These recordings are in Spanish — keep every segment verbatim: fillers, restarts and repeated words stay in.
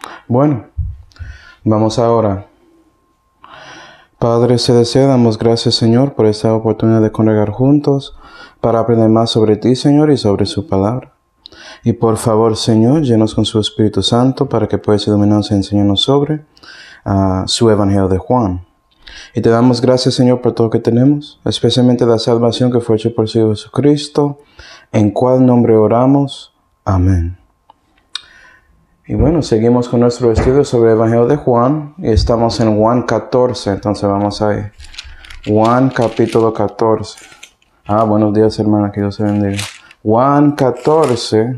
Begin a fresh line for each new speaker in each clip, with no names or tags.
Bueno, vamos ahora. Padre Celestial, damos gracias, Señor, por esta oportunidad de congregar juntos para aprender más sobre ti, Señor, y sobre su palabra. Y por favor, Señor, llenos con su Espíritu Santo para que puedas iluminarnos y enseñarnos sobre uh, su Evangelio de Juan. Y te damos gracias, Señor, por todo lo que tenemos, especialmente la salvación que fue hecha por su Hijo Jesucristo, en cual nombre oramos. Amén. Y bueno, seguimos con nuestro estudio sobre el Evangelio de Juan, y estamos en Juan catorce, entonces vamos ahí. Juan capítulo catorce. Ah, buenos días, hermana, que Dios te bendiga. Juan catorce.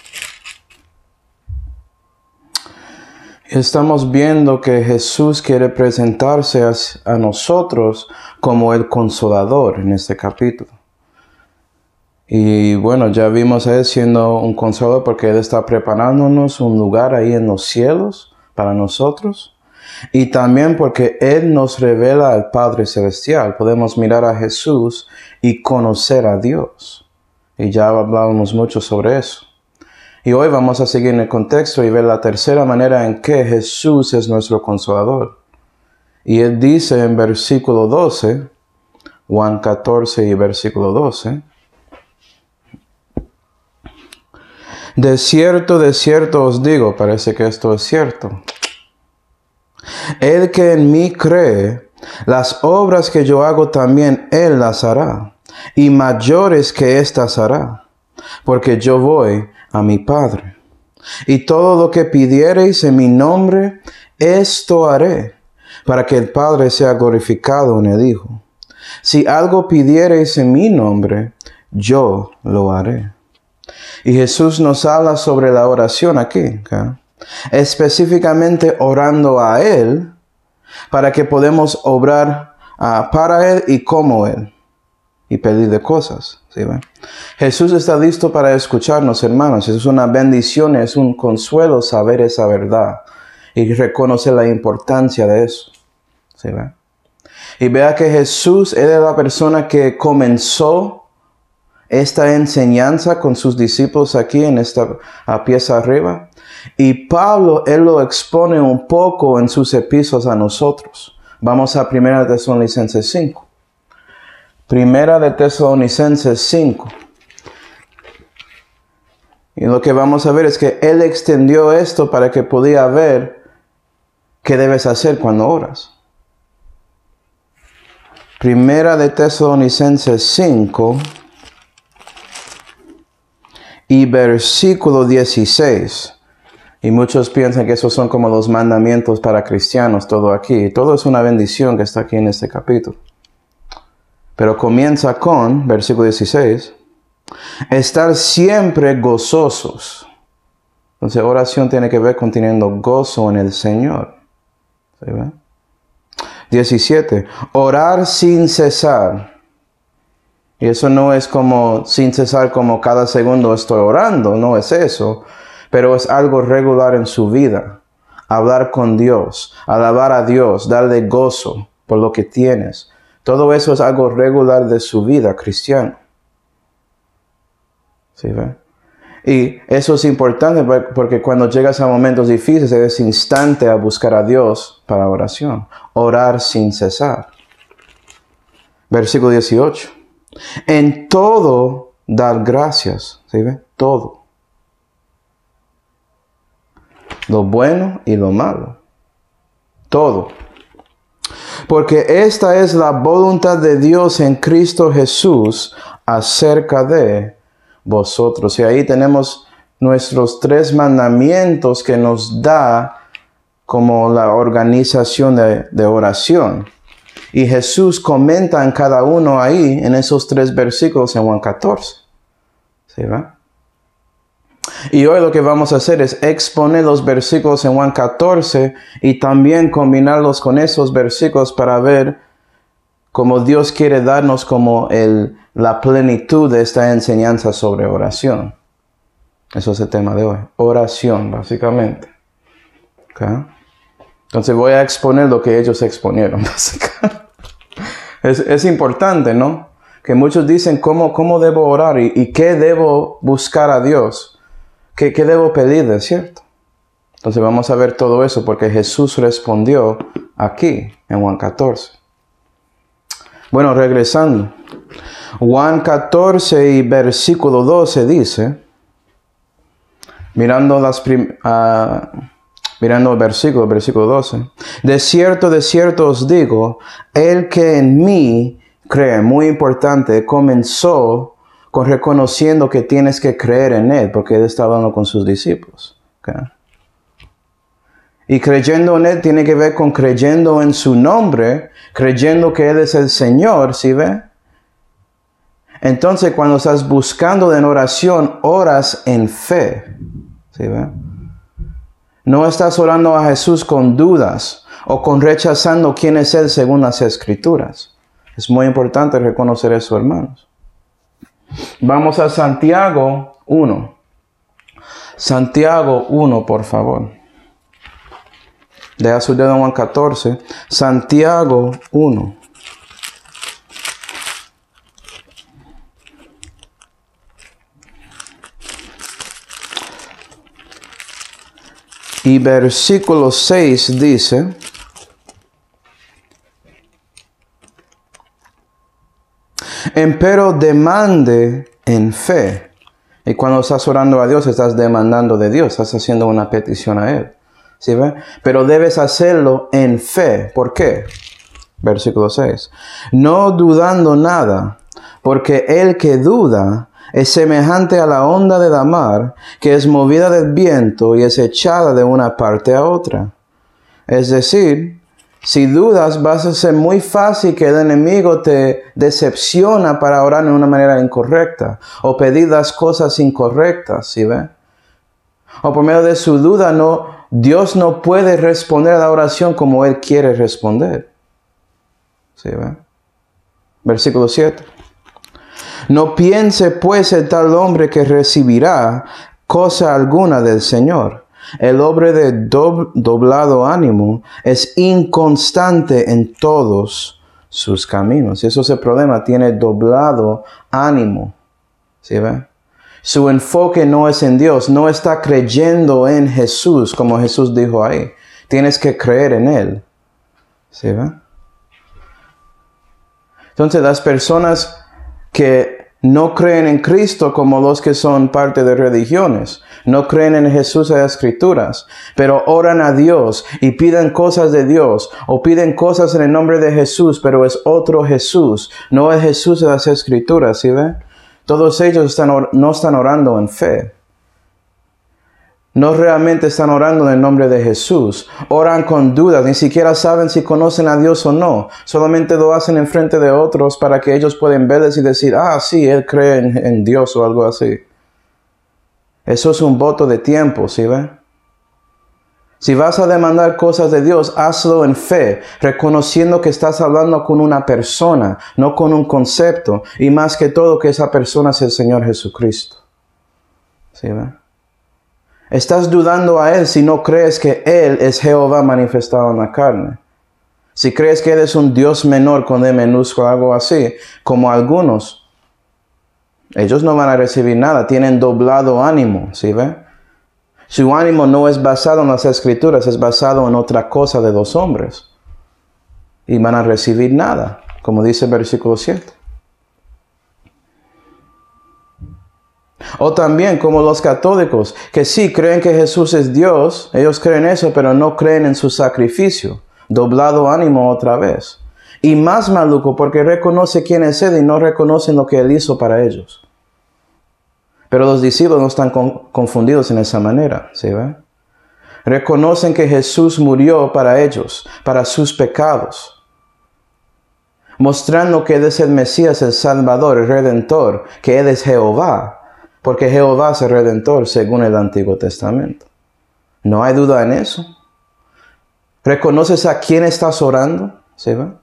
Estamos viendo que Jesús quiere presentarse a, a nosotros como el Consolador en este capítulo. Y bueno, ya vimos a Él siendo un Consolador porque Él está preparándonos un lugar ahí en los cielos para nosotros. Y también porque Él nos revela al Padre Celestial. Podemos mirar a Jesús y conocer a Dios. Y ya hablábamos mucho sobre eso. Y hoy vamos a seguir en el contexto y ver la tercera manera en que Jesús es nuestro Consolador. Y Él dice en versículo doce, Juan catorce y versículo doce, de cierto, de cierto os digo, parece que esto es cierto. El que en mí cree, las obras que yo hago también Él las hará, y mayores que éstas hará, porque yo voy a mi Padre. Y todo lo que pidiereis en mi nombre, esto haré, para que el Padre sea glorificado en el Hijo. Si algo pidiereis en mi nombre, yo lo haré. Y Jesús nos habla sobre la oración aquí, ¿okay? Específicamente orando a Él, para que podamos obrar uh, para Él y como Él, y pedirle cosas. ¿Sí, ve? Jesús está listo para escucharnos, hermanos. Es una bendición, es un consuelo saber esa verdad y reconocer la importancia de eso. ¿Sí, ve? Y vea que Jesús era la persona que comenzó esta enseñanza con sus discípulos aquí en esta a pieza arriba. Y Pablo, él lo expone un poco en sus epístolas a nosotros. Vamos a Primera de Tesalonicenses cinco. Primera de Tesalonicenses cinco. Y lo que vamos a ver es que él extendió esto para que podía ver qué debes hacer cuando oras. Primera de Tesalonicenses cinco y versículo dieciséis. Y muchos piensan que esos son como los mandamientos para cristianos, todo aquí. Todo es una bendición que está aquí en este capítulo. Pero comienza con, versículo dieciséis, estar siempre gozosos. Entonces, oración tiene que ver con teniendo gozo en el Señor. ¿Sí, ve? diecisiete, orar sin cesar. Y eso no es como sin cesar como cada segundo estoy orando, no es eso. Pero es algo regular en su vida. Hablar con Dios, alabar a Dios, darle gozo por lo que tienes. Todo eso es algo regular de su vida cristiana. ¿Sí, ve? Y eso es importante porque cuando llegas a momentos difíciles, es instante a buscar a Dios para oración. Orar sin cesar. Versículo dieciocho. En todo dar gracias. ¿Sí, ve? Todo. Lo bueno y lo malo. Todo. Porque esta es la voluntad de Dios en Cristo Jesús acerca de vosotros. Y ahí tenemos nuestros tres mandamientos que nos da como la organización de, de oración. Y Jesús comenta en cada uno ahí, en esos tres versículos en Juan catorce. ¿Sí, va? Y hoy lo que vamos a hacer es exponer los versículos en Juan catorce y también combinarlos con esos versículos para ver cómo Dios quiere darnos como el, la plenitud de esta enseñanza sobre oración. Eso es el tema de hoy. Oración, básicamente. ¿Okay? Entonces voy a exponer lo que ellos exponieron, básicamente. Es, es importante, ¿no? Que muchos dicen cómo, cómo debo orar y, y qué debo buscar a Dios. ¿Qué, qué debo pedirle, cierto? Entonces vamos a ver todo eso porque Jesús respondió aquí en Juan catorce. Bueno, regresando. Juan catorce y versículo doce dice, mirando, las prim uh, mirando el versículo, versículo doce, de cierto, de cierto os digo, el que en mí cree, muy importante, comenzó con reconociendo que tienes que creer en Él, porque Él está hablando con sus discípulos. Okay. Y creyendo en Él tiene que ver con creyendo en su nombre, creyendo que Él es el Señor, ¿sí ve? Entonces, cuando estás buscando en oración, oras en fe, ¿sí ve? No estás orando a Jesús con dudas o con rechazando quién es Él según las Escrituras. Es muy importante reconocer eso, hermanos. Vamos a Santiago uno. Santiago uno, por favor. Deja su dedo en Juan catorce. Santiago uno. Y versículo seis dice, empero demande en fe. Y cuando estás orando a Dios, estás demandando de Dios, estás haciendo una petición a Él. ¿Sí ve? Pero debes hacerlo en fe. ¿Por qué? Versículo seis. No dudando nada, porque el que duda es semejante a la onda de la mar, que es movida del viento y es echada de una parte a otra. Es decir, si dudas, vas a ser muy fácil que el enemigo te decepciona para orar de una manera incorrecta, o pedir las cosas incorrectas, ¿sí ve? O por medio de su duda, no, Dios no puede responder a la oración como Él quiere responder. ¿Sí ve? Versículo siete. No piense pues el tal hombre que recibirá cosa alguna del Señor. El hombre de dob doblado ánimo es inconstante en todos sus caminos. Y eso es el problema, tiene doblado ánimo. ¿Sí ve? Su enfoque no es en Dios, no está creyendo en Jesús, como Jesús dijo ahí. Tienes que creer en Él. ¿Sí ve? Entonces las personas que no creen en Cristo, como los que son parte de religiones, no creen en Jesús y las Escrituras, pero oran a Dios y piden cosas de Dios, o piden cosas en el nombre de Jesús, pero es otro Jesús, no es Jesús de las Escrituras, ¿sí ve? Todos ellos están, no están orando en fe. No realmente están orando en el nombre de Jesús. Oran con dudas, ni siquiera saben si conocen a Dios o no. Solamente lo hacen en frente de otros para que ellos puedan verles y decir, ah, sí, él cree en, en Dios o algo así. Eso es un voto de tiempo, ¿sí ve? Si vas a demandar cosas de Dios, hazlo en fe, reconociendo que estás hablando con una persona, no con un concepto, y más que todo que esa persona es el Señor Jesucristo. ¿Sí ve? Estás dudando a Él si no crees que Él es Jehová manifestado en la carne. Si crees que Él es un Dios menor con D minúsculo, algo así, como algunos, ellos no van a recibir nada, tienen doblado ánimo, ¿sí ve? Su ánimo no es basado en las Escrituras, es basado en otra cosa de los hombres. Y van a recibir nada, como dice el versículo siete. O también como los católicos, que sí creen que Jesús es Dios, ellos creen eso, pero no creen en su sacrificio. Doblado ánimo otra vez. Y más maluco, porque reconoce quién es Él y no reconocen lo que Él hizo para ellos. Pero los discípulos no están con, confundidos en esa manera, ¿sí ve? Reconocen que Jesús murió para ellos, para sus pecados, mostrando que Él es el Mesías, el Salvador, el Redentor, que Él es Jehová, porque Jehová es el Redentor según el Antiguo Testamento. No hay duda en eso. ¿Reconoces a quién estás orando? ¿Sí ve?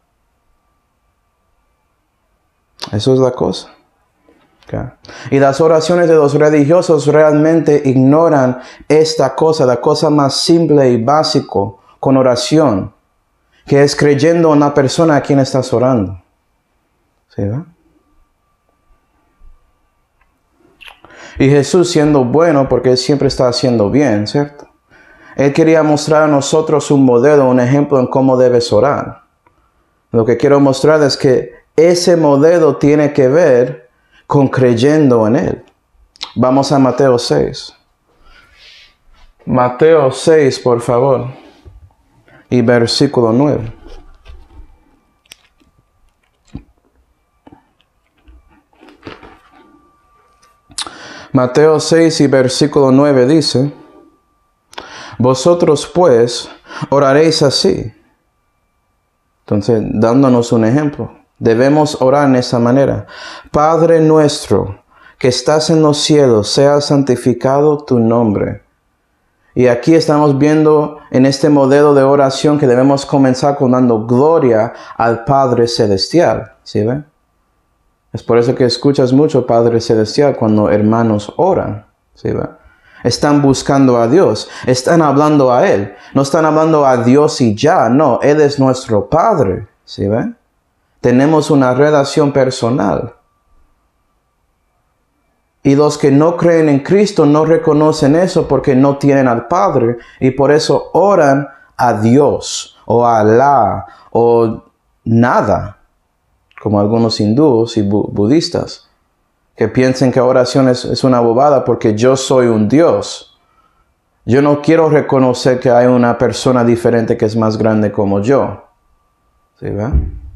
Eso es la cosa. Okay. Y las oraciones de los religiosos realmente ignoran esta cosa, la cosa más simple y básico con oración, que es creyendo en la persona a quien estás orando. ¿Sí ve? Y Jesús siendo bueno, porque Él siempre está haciendo bien, ¿cierto? Él quería mostrar a nosotros un modelo, un ejemplo en cómo debes orar. Lo que quiero mostrar es que ese modelo tiene que ver con creyendo en Él. Vamos a Mateo seis. Mateo seis, por favor. Y versículo nueve. Mateo seis y versículo nueve dice: vosotros pues oraréis así. Entonces, dándonos un ejemplo, debemos orar en esa manera. Padre nuestro, que estás en los cielos, sea santificado tu nombre. Y aquí estamos viendo en este modelo de oración que debemos comenzar con dando gloria al Padre Celestial. ¿Sí ven? Es por eso que escuchas mucho Padre Celestial cuando hermanos oran. ¿Sí ven? Están buscando a Dios. Están hablando a Él. No están hablando a Dios y ya. No, Él es nuestro Padre. ¿Sí ven? Tenemos una relación personal. Y los que no creen en Cristo no reconocen eso porque no tienen al Padre. Y por eso oran a Dios o a Alá o nada. Como algunos hindúes y bu- budistas. Que piensen que oración es, es una bobada porque yo soy un Dios. Yo no quiero reconocer que hay una persona diferente que es más grande como yo. ¿Sí ve?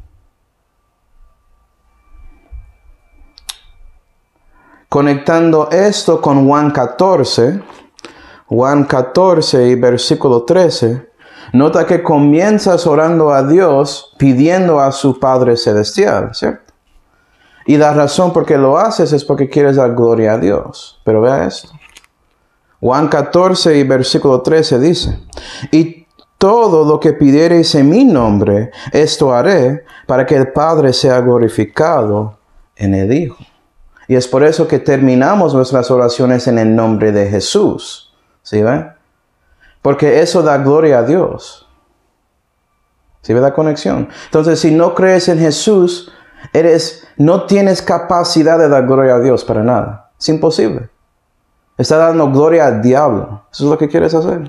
Conectando esto con Juan catorce, Juan catorce y versículo trece, nota que comienzas orando a Dios pidiendo a su Padre Celestial, ¿cierto? Y la razón por qué lo haces es porque quieres dar gloria a Dios. Pero vea esto. Juan catorce y versículo trece dice: y todo lo que pidiereis en mi nombre, esto haré para que el Padre sea glorificado en el Hijo. Y es por eso que terminamos nuestras oraciones en el nombre de Jesús. ¿Sí ven? Porque eso da gloria a Dios. ¿Sí ve la conexión? Entonces, si no crees en Jesús, eres, no tienes capacidad de dar gloria a Dios para nada. Es imposible. Está dando gloria al diablo. Eso es lo que quieres hacer.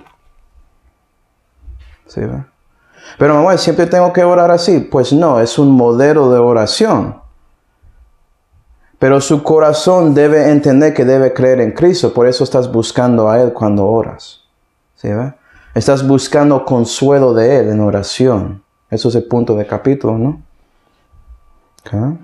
¿Sí ve? Pero mamá, ¿siempre tengo que orar así? Pues no, es un modelo de oración. Pero su corazón debe entender que debe creer en Cristo. Por eso estás buscando a Él cuando oras. ¿Sí ve? Estás buscando consuelo de Él en oración. Eso es el punto del capítulo, ¿no? Okay.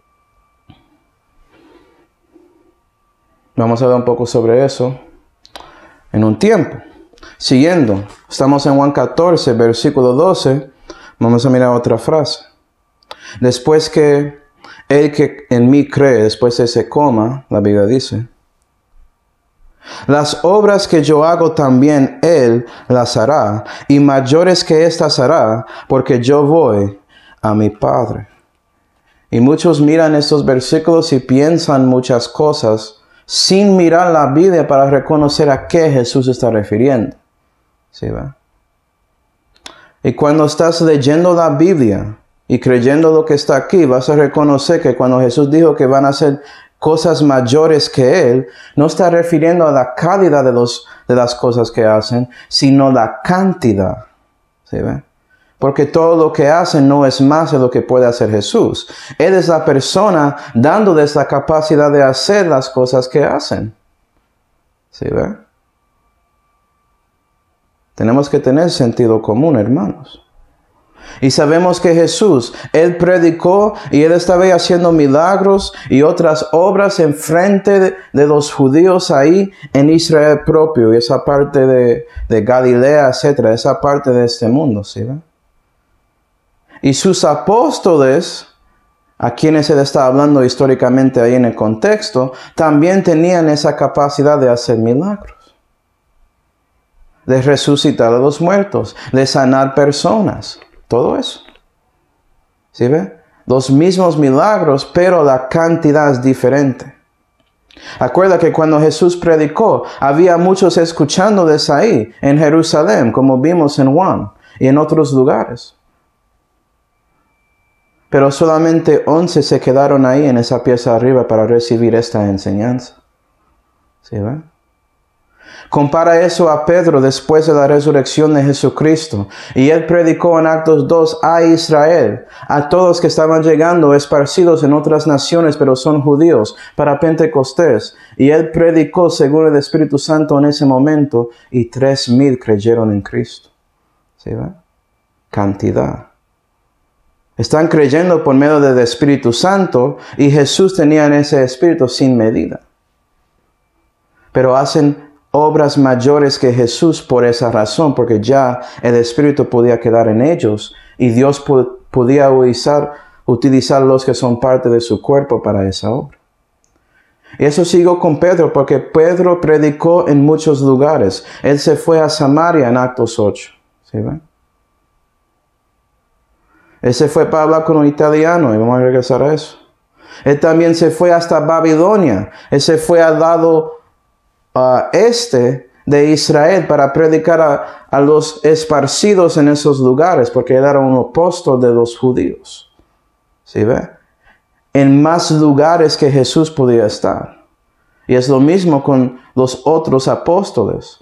Vamos a ver un poco sobre eso en un tiempo. Siguiendo, estamos en Juan catorce, versículo doce. Vamos a mirar otra frase. Después que el que en mí cree, después de ese coma, la Biblia dice: las obras que yo hago también Él las hará, y mayores que éstas hará, porque yo voy a mi Padre. Y muchos miran estos versículos y piensan muchas cosas sin mirar la Biblia para reconocer a qué Jesús está refiriendo. ¿Sí va? Y cuando estás leyendo la Biblia y creyendo lo que está aquí, vas a reconocer que cuando Jesús dijo que van a hacer cosas mayores que Él, no está refiriendo a la calidad de, los, de las cosas que hacen, sino la cantidad. ¿Sí ve? Porque todo lo que hacen no es más de lo que puede hacer Jesús. Él es la persona dándoles la capacidad de hacer las cosas que hacen. ¿Sí ve? Tenemos que tener sentido común, hermanos. Y sabemos que Jesús, Él predicó y Él estaba haciendo milagros y otras obras en frente de, de los judíos ahí en Israel propio. Y esa parte de, de Galilea, etcétera, esa parte de este mundo, ¿sí ve? Y sus apóstoles, a quienes Él está hablando históricamente ahí en el contexto, también tenían esa capacidad de hacer milagros. De resucitar a los muertos, de sanar personas. Todo eso. ¿Sí ve? Los mismos milagros, pero la cantidad es diferente. Acuerda que cuando Jesús predicó, había muchos escuchándoles ahí, en Jerusalén, como vimos en Juan, y en otros lugares. Pero solamente once se quedaron ahí en esa pieza arriba para recibir esta enseñanza. ¿Sí ve? Compara eso a Pedro después de la resurrección de Jesucristo. Y él predicó en Actos dos a Israel, a todos que estaban llegando esparcidos en otras naciones, pero son judíos, para Pentecostés. Y él predicó según el Espíritu Santo en ese momento, y tres mil creyeron en Cristo. ¿Sí va? Cantidad. Están creyendo por medio del Espíritu Santo, y Jesús tenía en ese Espíritu sin medida. Pero hacen obras mayores que Jesús por esa razón, porque ya el Espíritu podía quedar en ellos y Dios podía utilizar, utilizar los que son parte de su cuerpo para esa obra. Y eso sigo con Pedro, porque Pedro predicó en muchos lugares. Él se fue a Samaria en Actos ocho. ¿Sí ven? Él se fue para hablar con un italiano, y vamos a regresar a eso. Él también se fue hasta Babilonia. Él se fue al lado Uh, este de Israel para predicar a, a los esparcidos en esos lugares, porque él era un apóstol de los judíos. ¿Sí ve? En más lugares que Jesús podía estar. Y es lo mismo con los otros apóstoles.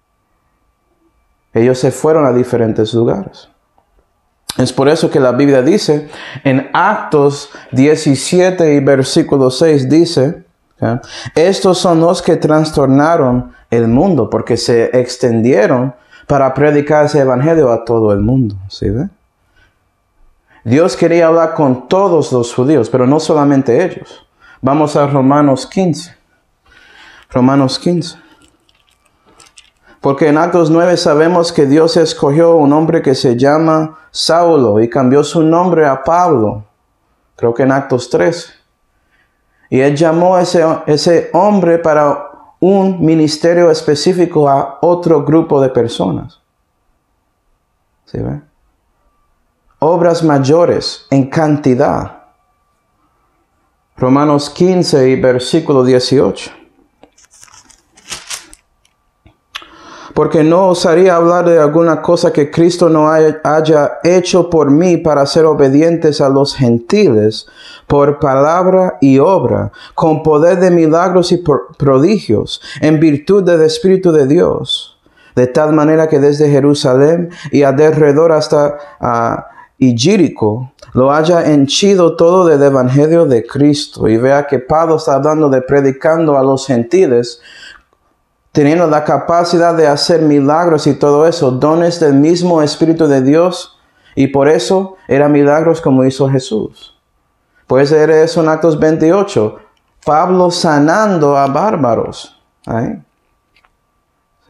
Ellos se fueron a diferentes lugares. Es por eso que la Biblia dice, en Actos diecisiete y versículo seis dice, ¿okay? Estos son los que trastornaron el mundo, porque se extendieron para predicar ese evangelio a todo el mundo. ¿Sí ve? Dios quería hablar con todos los judíos, pero no solamente ellos. Vamos a Romanos quince. Romanos quince. Porque en Actos nueve sabemos que Dios escogió un hombre que se llama Saulo y cambió su nombre a Pablo. Creo que en Actos trece. Y él llamó a ese, ese hombre para un ministerio específico a otro grupo de personas. ¿Sí ve? Obras mayores en cantidad. Romanos quince y versículo dieciocho. Porque no osaría hablar de alguna cosa que Cristo no haya, haya hecho por mí para ser obedientes a los gentiles, por palabra y obra, con poder de milagros y prodigios, en virtud del Espíritu de Dios. De tal manera que desde Jerusalén y alrededor hasta uh, Illírico, lo haya henchido todo del Evangelio de Cristo. Y vea que Pablo está hablando de predicando a los gentiles, teniendo la capacidad de hacer milagros y todo eso, dones del mismo Espíritu de Dios, y por eso eran milagros como hizo Jesús. Puede ser eso en Actos veintiocho, Pablo sanando a bárbaros. Ahí. ¿Sí?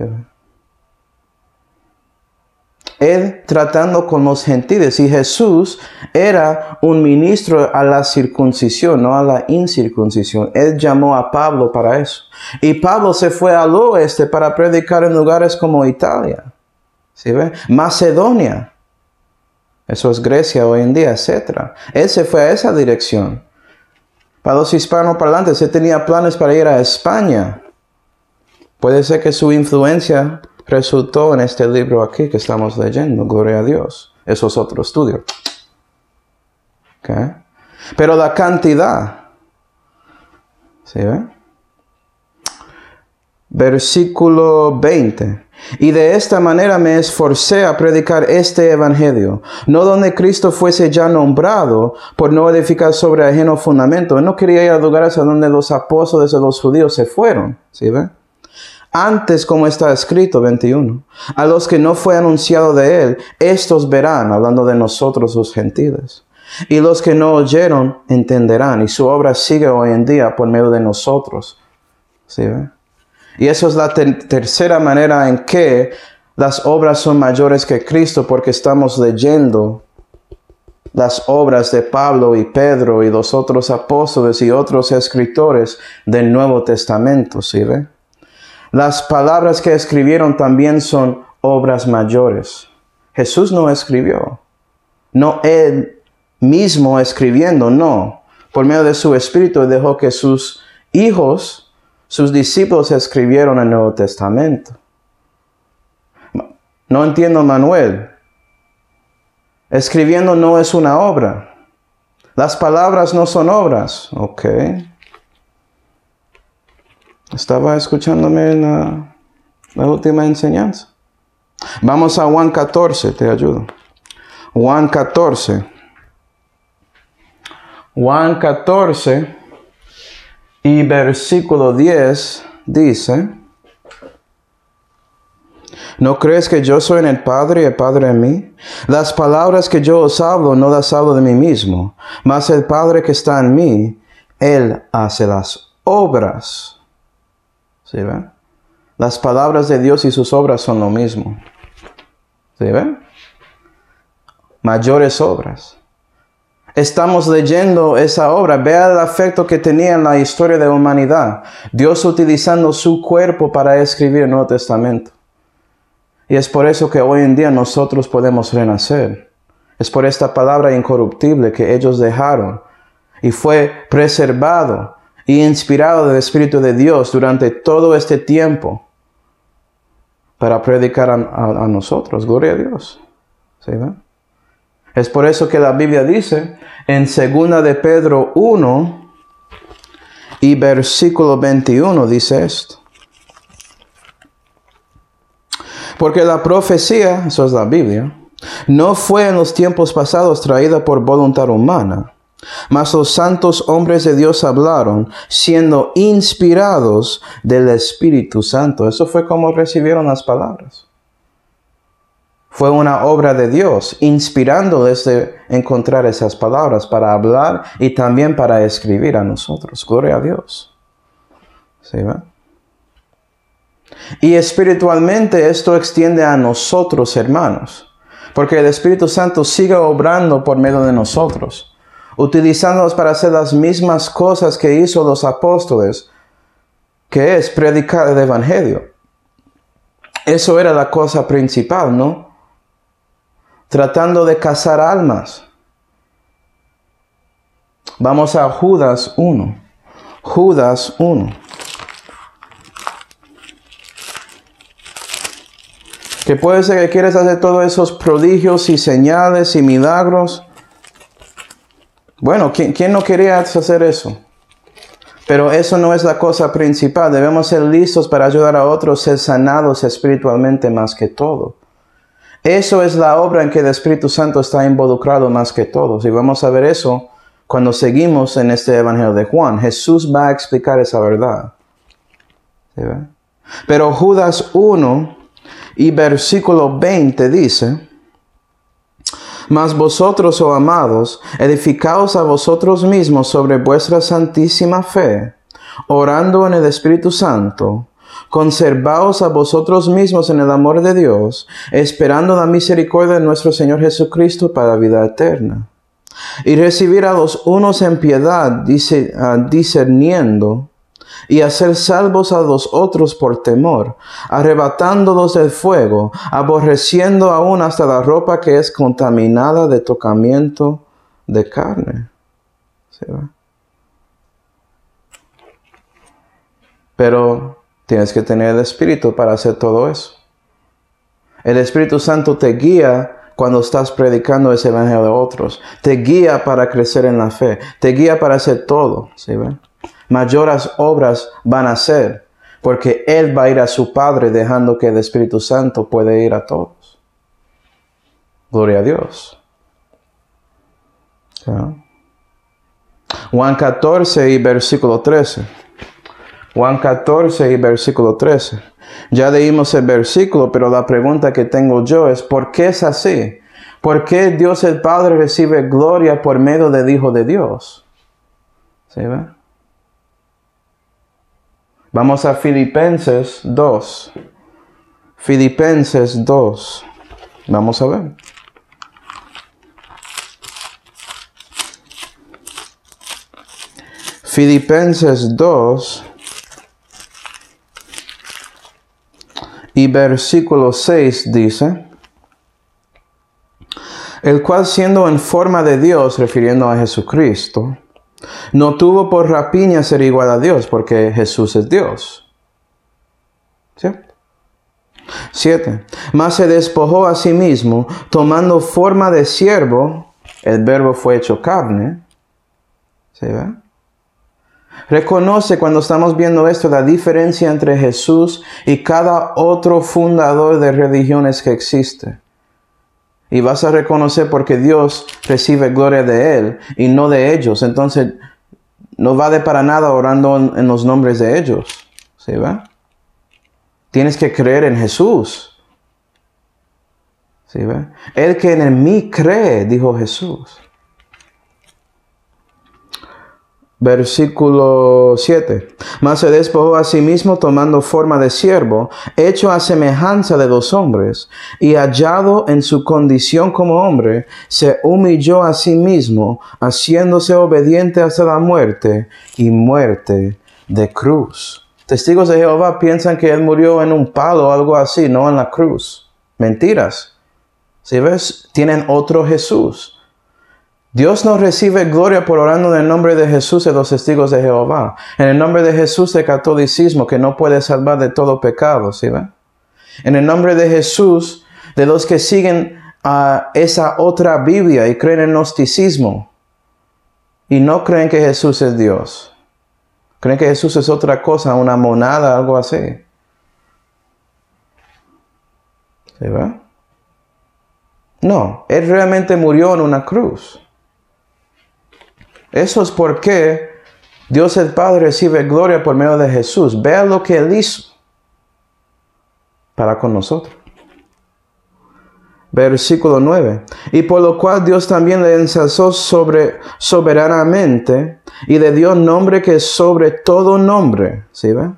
Él tratando con los gentiles, y Jesús era un ministro a la circuncisión, no a la incircuncisión. Él llamó a Pablo para eso. Y Pablo se fue al oeste para predicar en lugares como Italia, ¿sí ve? Macedonia, eso es Grecia hoy en día, etcétera. Él se fue a esa dirección. Para los hispanoparlantes, él tenía planes para ir a España. Puede ser que su influencia resultó en este libro aquí que estamos leyendo, gloria a Dios. Eso es otro estudio. ¿Okay? Pero la cantidad, ¿sí ve? Versículo veinte. Y de esta manera me esforcé a predicar este evangelio, no donde Cristo fuese ya nombrado, por no edificar sobre ajeno fundamento. Él no quería ir a lugares a donde los apóstoles de los judíos se fueron, ¿sí ve? Antes, como está escrito, veintiuno, a los que no fue anunciado de él, estos verán, hablando de nosotros los gentiles. Y los que no oyeron, entenderán. Y su obra sigue hoy en día por medio de nosotros. ¿Sí ve? Y eso es la ter- tercera manera en que las obras son mayores que Cristo, porque estamos leyendo las obras de Pablo y Pedro y los otros apóstoles y otros escritores del Nuevo Testamento. ¿Sí ve? Las palabras que escribieron también son obras mayores. Jesús no escribió. No él mismo escribiendo, no. Por medio de su Espíritu dejó que sus hijos, sus discípulos escribieron el Nuevo Testamento. No entiendo, Manuel. Escribiendo no es una obra. Las palabras no son obras. Ok. Estaba escuchándome en la... La última enseñanza. Vamos a Juan catorce, te ayudo. Juan catorce. Juan catorce y versículo diez dice: ¿No crees que yo soy en el Padre y el Padre en mí? Las palabras que yo os hablo, no las hablo de mí mismo, mas el Padre que está en mí, Él hace las obras. ¿Sí ven? Las palabras de Dios y sus obras son lo mismo. ¿Sí ven? Mayores obras. Estamos leyendo esa obra. Vea el afecto que tenía en la historia de la humanidad. Dios utilizando su cuerpo para escribir el Nuevo Testamento. Y es por eso que hoy en día nosotros podemos renacer. Es por esta palabra incorruptible que ellos dejaron. Y fue preservado y inspirado del Espíritu de Dios durante todo este tiempo. Para predicar a, a, a nosotros. Gloria a Dios. ¿Sí ven? Es por eso que la Biblia dice en segunda de Pedro uno y versículo veintiuno dice esto. Porque la profecía, eso es la Biblia, no fue en los tiempos pasados traída por voluntad humana, mas los santos hombres de Dios hablaron, siendo inspirados del Espíritu Santo. Eso fue como recibieron las palabras. Fue una obra de Dios, inspirándoles de encontrar esas palabras para hablar y también para escribir a nosotros. Gloria a Dios. ¿Sí va? Y espiritualmente esto extiende a nosotros, hermanos. Porque el Espíritu Santo sigue obrando por medio de nosotros, utilizándolos para hacer las mismas cosas que hizo los apóstoles, que es predicar el Evangelio. Eso era la cosa principal, ¿no? Tratando de cazar almas. Vamos a Judas uno. Judas uno. Que puede ser que quieres hacer todos esos prodigios y señales y milagros. Bueno, ¿quién, quién no quería hacer eso? Pero eso no es la cosa principal. Debemos ser listos para ayudar a otros, ser sanados espiritualmente más que todo. Eso es la obra en que el Espíritu Santo está involucrado más que todos. Y vamos a ver eso cuando seguimos en este Evangelio de Juan. Jesús va a explicar esa verdad. ¿Sí ve? Pero Judas uno y versículo veinte dice: Mas vosotros, oh amados, edificaos a vosotros mismos sobre vuestra santísima fe, orando en el Espíritu Santo. Conservaos a vosotros mismos en el amor de Dios, esperando la misericordia de nuestro Señor Jesucristo para la vida eterna. Y recibir a los unos en piedad, dice, uh, discerniendo, y hacer salvos a los otros por temor, arrebatándolos del fuego, aborreciendo aún hasta la ropa que es contaminada de tocamiento de carne. ¿Sí va? Pero tienes que tener el Espíritu para hacer todo eso. El Espíritu Santo te guía cuando estás predicando ese evangelio a otros. Te guía para crecer en la fe. Te guía para hacer todo. ¿Sí ven? Mayores obras van a hacer, porque Él va a ir a su Padre dejando que el Espíritu Santo puede ir a todos. Gloria a Dios. ¿Sí? Juan catorce y versículo trece. Juan catorce y versículo trece. Ya leímos el versículo, pero la pregunta que tengo yo es, ¿por qué es así? ¿Por qué Dios el Padre recibe gloria por medio del Hijo de Dios? ¿Sí ve? Vamos a Filipenses dos. Filipenses dos. Vamos a ver. Filipenses dos. Y versículo seis dice: el cual siendo en forma de Dios, refiriendo a Jesucristo, no tuvo por rapiña ser igual a Dios, porque Jesús es Dios. ¿Cierto? Siete. Mas se despojó a sí mismo, tomando forma de siervo, el verbo fue hecho carne. ¿Se ve? Reconoce cuando estamos viendo esto la diferencia entre Jesús y cada otro fundador de religiones que existe. Y vas a reconocer porque Dios recibe gloria de Él y no de ellos. Entonces, no vale para nada orando en, en los nombres de ellos. ¿Sí va? Tienes que creer en Jesús. ¿Sí va? El que en mí cree, dijo Jesús. Versículo siete. Mas se despojó a sí mismo tomando forma de siervo, hecho a semejanza de los hombres, y hallado en su condición como hombre, se humilló a sí mismo, haciéndose obediente hasta la muerte, y muerte de cruz. Testigos de Jehová piensan que él murió en un palo o algo así, no en la cruz. Mentiras. ¿Sí ves? Tienen otro Jesús. Dios no recibe gloria por orando en el nombre de Jesús de los testigos de Jehová. En el nombre de Jesús del catolicismo que no puede salvar de todo pecado, ¿sí ven? En el nombre de Jesús de los que siguen a uh, esa otra Biblia y creen en gnosticismo. Y no creen que Jesús es Dios. Creen que Jesús es otra cosa, una monada, algo así. ¿Sí ven? No, Él realmente murió en una cruz. Eso es porque Dios el Padre recibe gloria por medio de Jesús. Vea lo que Él hizo para con nosotros. Versículo nueve. Y por lo cual Dios también le ensalzó sobre, soberanamente y le dio nombre que es sobre todo nombre. ¿Sí ve?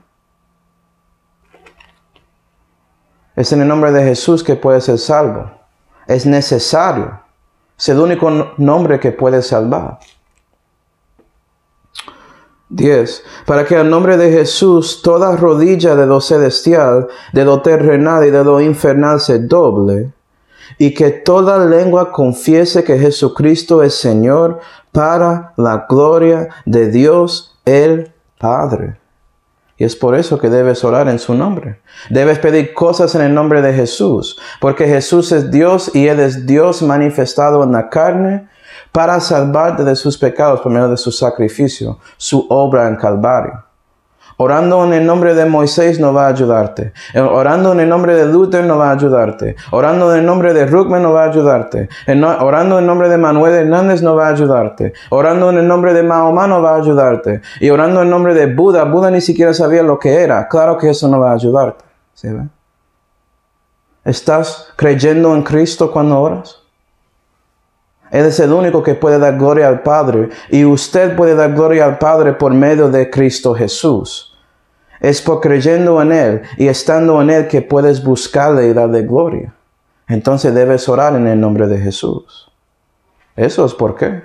Es en el nombre de Jesús que puede ser salvo. Es necesario. Es el único nombre que puede salvar. diez. Para que al nombre de Jesús toda rodilla de lo celestial, de lo terrenal y de lo infernal se doble, y que toda lengua confiese que Jesucristo es Señor para la gloria de Dios el Padre. Y es por eso que debes orar en su nombre. Debes pedir cosas en el nombre de Jesús, porque Jesús es Dios y Él es Dios manifestado en la carne, para salvarte de sus pecados por medio de su sacrificio, su obra en Calvario. Orando en el nombre de Moisés no va a ayudarte. Orando en el nombre de Luther no va a ayudarte. Orando en el nombre de Ruckman no va a ayudarte. Orando en el nombre de Manuel Hernández no va a ayudarte. Orando en el nombre de Mahoma no va a ayudarte. Y orando en el nombre de Buda, Buda ni siquiera sabía lo que era. Claro que eso no va a ayudarte. ¿Sí ve? ¿Estás creyendo en Cristo cuando oras? Él es el único que puede dar gloria al Padre. Y usted puede dar gloria al Padre por medio de Cristo Jesús. Es por creyendo en Él y estando en Él que puedes buscarle y darle gloria. Entonces debes orar en el nombre de Jesús. Eso es por qué.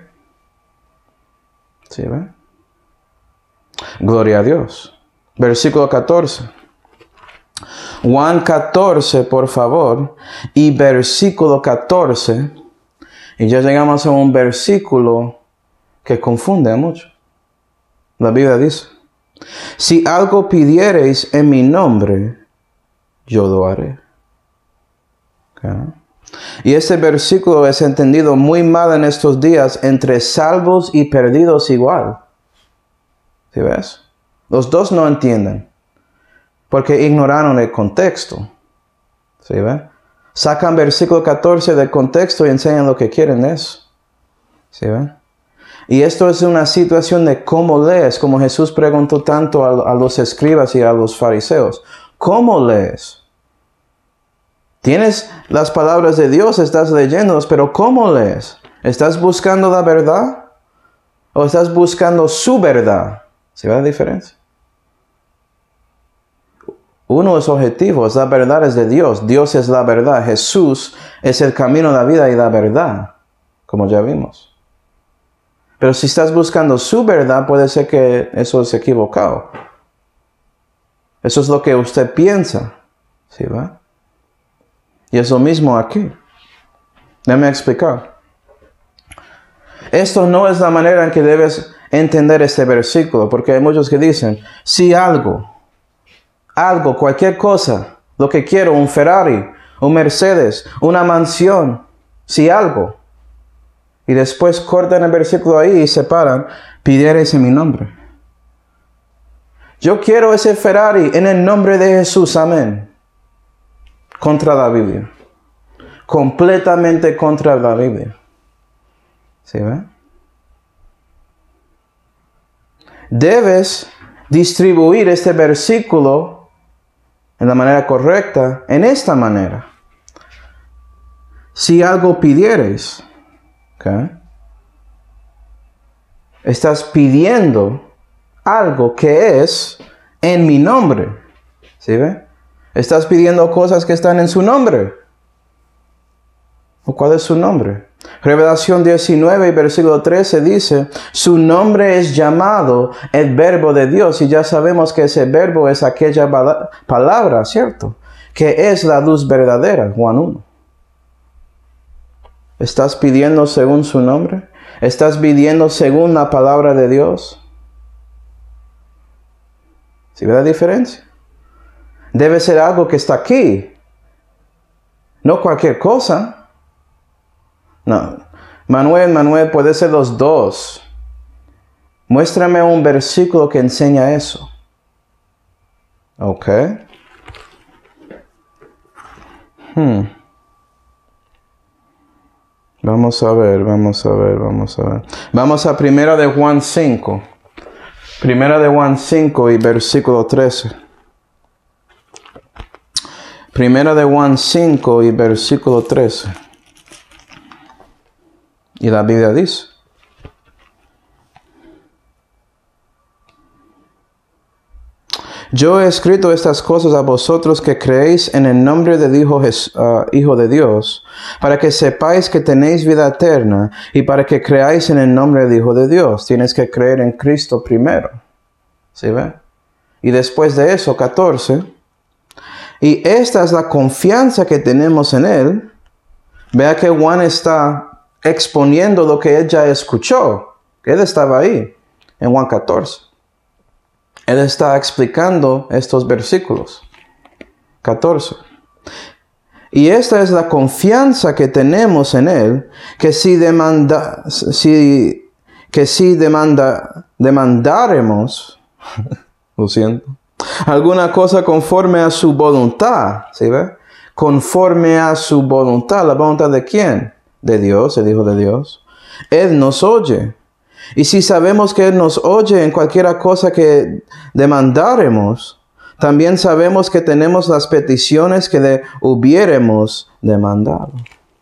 ¿Sí ve? Gloria a Dios. Versículo catorce. Juan catorce, por favor. Y versículo catorce. Y ya llegamos a un versículo que confunde mucho. La Biblia dice, si algo pidiereis en mi nombre, yo lo haré. Okay. Y este versículo es entendido muy mal en estos días entre salvos y perdidos igual. ¿Sí ves? Los dos no entienden, porque ignoraron el contexto. ¿Sí ves? Sacan versículo catorce del contexto y enseñan lo que quieren de eso. ¿Sí ven? Y esto es una situación de cómo lees, como Jesús preguntó tanto a, a los escribas y a los fariseos. ¿Cómo lees? Tienes las palabras de Dios, estás leyéndolas, pero ¿cómo lees? ¿Estás buscando la verdad? ¿O estás buscando su verdad? ¿Sí ve la diferencia? Uno es objetivo, es la verdad es de Dios. Dios es la verdad. Jesús es el camino, la vida y la verdad, como ya vimos. Pero si estás buscando su verdad, puede ser que eso es equivocado. Eso es lo que usted piensa. ¿Sí va? Y es lo mismo aquí. Déjame explicar. Esto no es la manera en que debes entender este versículo, porque hay muchos que dicen, si algo... Algo, cualquier cosa, lo que quiero, un Ferrari, un Mercedes, una mansión, si algo. Y después cortan el versículo ahí y separan, pidiereis en mi nombre. Yo quiero ese Ferrari en el nombre de Jesús, amén. Contra la Biblia. Completamente contra la Biblia. ¿Sí ve? Debes distribuir este versículo en la manera correcta, en esta manera. Si algo pidieres, ¿okay? Estás pidiendo algo que es en mi nombre. ¿Sí ve? Estás pidiendo cosas que están en su nombre. ¿O cuál es su nombre? Revelación diecinueve y versículo trece dice, su nombre es llamado el verbo de Dios. Y ya sabemos que ese verbo es aquella palabra, ¿cierto? Que es la luz verdadera, Juan uno. ¿Estás pidiendo según su nombre? ¿Estás pidiendo según la palabra de Dios? ¿Sí ve la diferencia? Debe ser algo que está aquí. No cualquier cosa. No. Manuel, Manuel, puede ser los dos. Muéstrame un versículo que enseña eso. Ok. Hmm. Vamos a ver, vamos a ver, vamos a ver. Vamos a Primera de Juan cinco. Primera de Juan cinco y versículo trece. Primera de Juan cinco y versículo trece. Y la Biblia dice, yo he escrito estas cosas a vosotros que creéis en el nombre del Hijo, uh, Hijo de Dios, para que sepáis que tenéis vida eterna y para que creáis en el nombre del Hijo de Dios. Tienes que creer en Cristo primero. ¿Sí ve? Y después de eso, catorce. Y esta es la confianza que tenemos en Él. Vea que Juan está exponiendo lo que él ya escuchó. Él estaba ahí, en Juan catorce. Él está explicando estos versículos. catorce. Y esta es la confianza que tenemos en Él, que si demanda, si, que si demanda, demandaremos, lo siento, alguna cosa conforme a su voluntad, ¿sí ve? Conforme a su voluntad. ¿La voluntad de quién? De Dios, el Hijo de Dios. Él nos oye. Y si sabemos que Él nos oye en cualquier cosa que demandaremos, también sabemos que tenemos las peticiones que le hubiéramos demandado.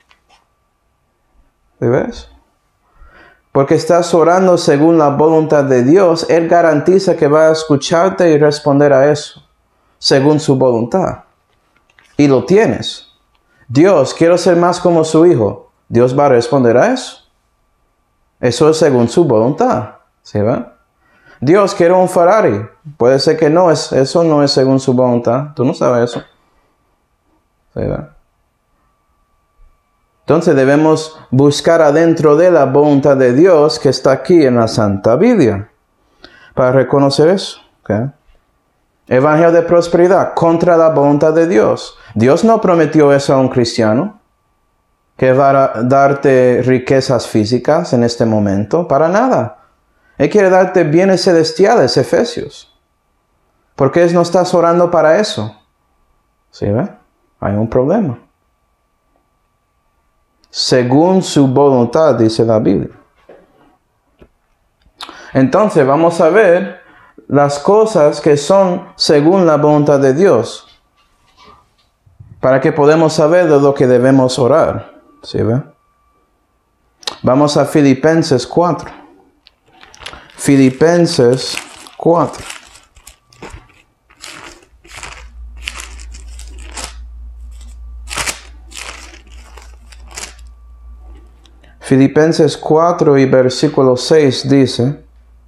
¿Sí ves? Porque estás orando según la voluntad de Dios, Él garantiza que va a escucharte y responder a eso, según su voluntad. Y lo tienes. Dios, quiero ser más como su Hijo. Dios va a responder a eso. Eso es según su voluntad. ¿Sí ve? Dios, quiero un Ferrari. Puede ser que no, es, eso no es según su voluntad. Tú no sabes eso. ¿Sí ve? Entonces debemos buscar adentro de la voluntad de Dios que está aquí en la Santa Biblia. Para reconocer eso. ¿Okay? Evangelio de prosperidad contra la voluntad de Dios. Dios no prometió eso a un cristiano. Que va a darte riquezas físicas en este momento. Para nada. Él quiere darte bienes celestiales, Efesios. ¿Por qué no estás orando para eso? ¿Sí ve? Hay un problema. Según su voluntad, dice la Biblia. Entonces vamos a ver las cosas que son según la voluntad de Dios. Para que podamos saber de lo que debemos orar. ¿Sí ve? Vamos a Filipenses cuatro. Filipenses cuatro. Filipenses cuatro y versículo seis dice,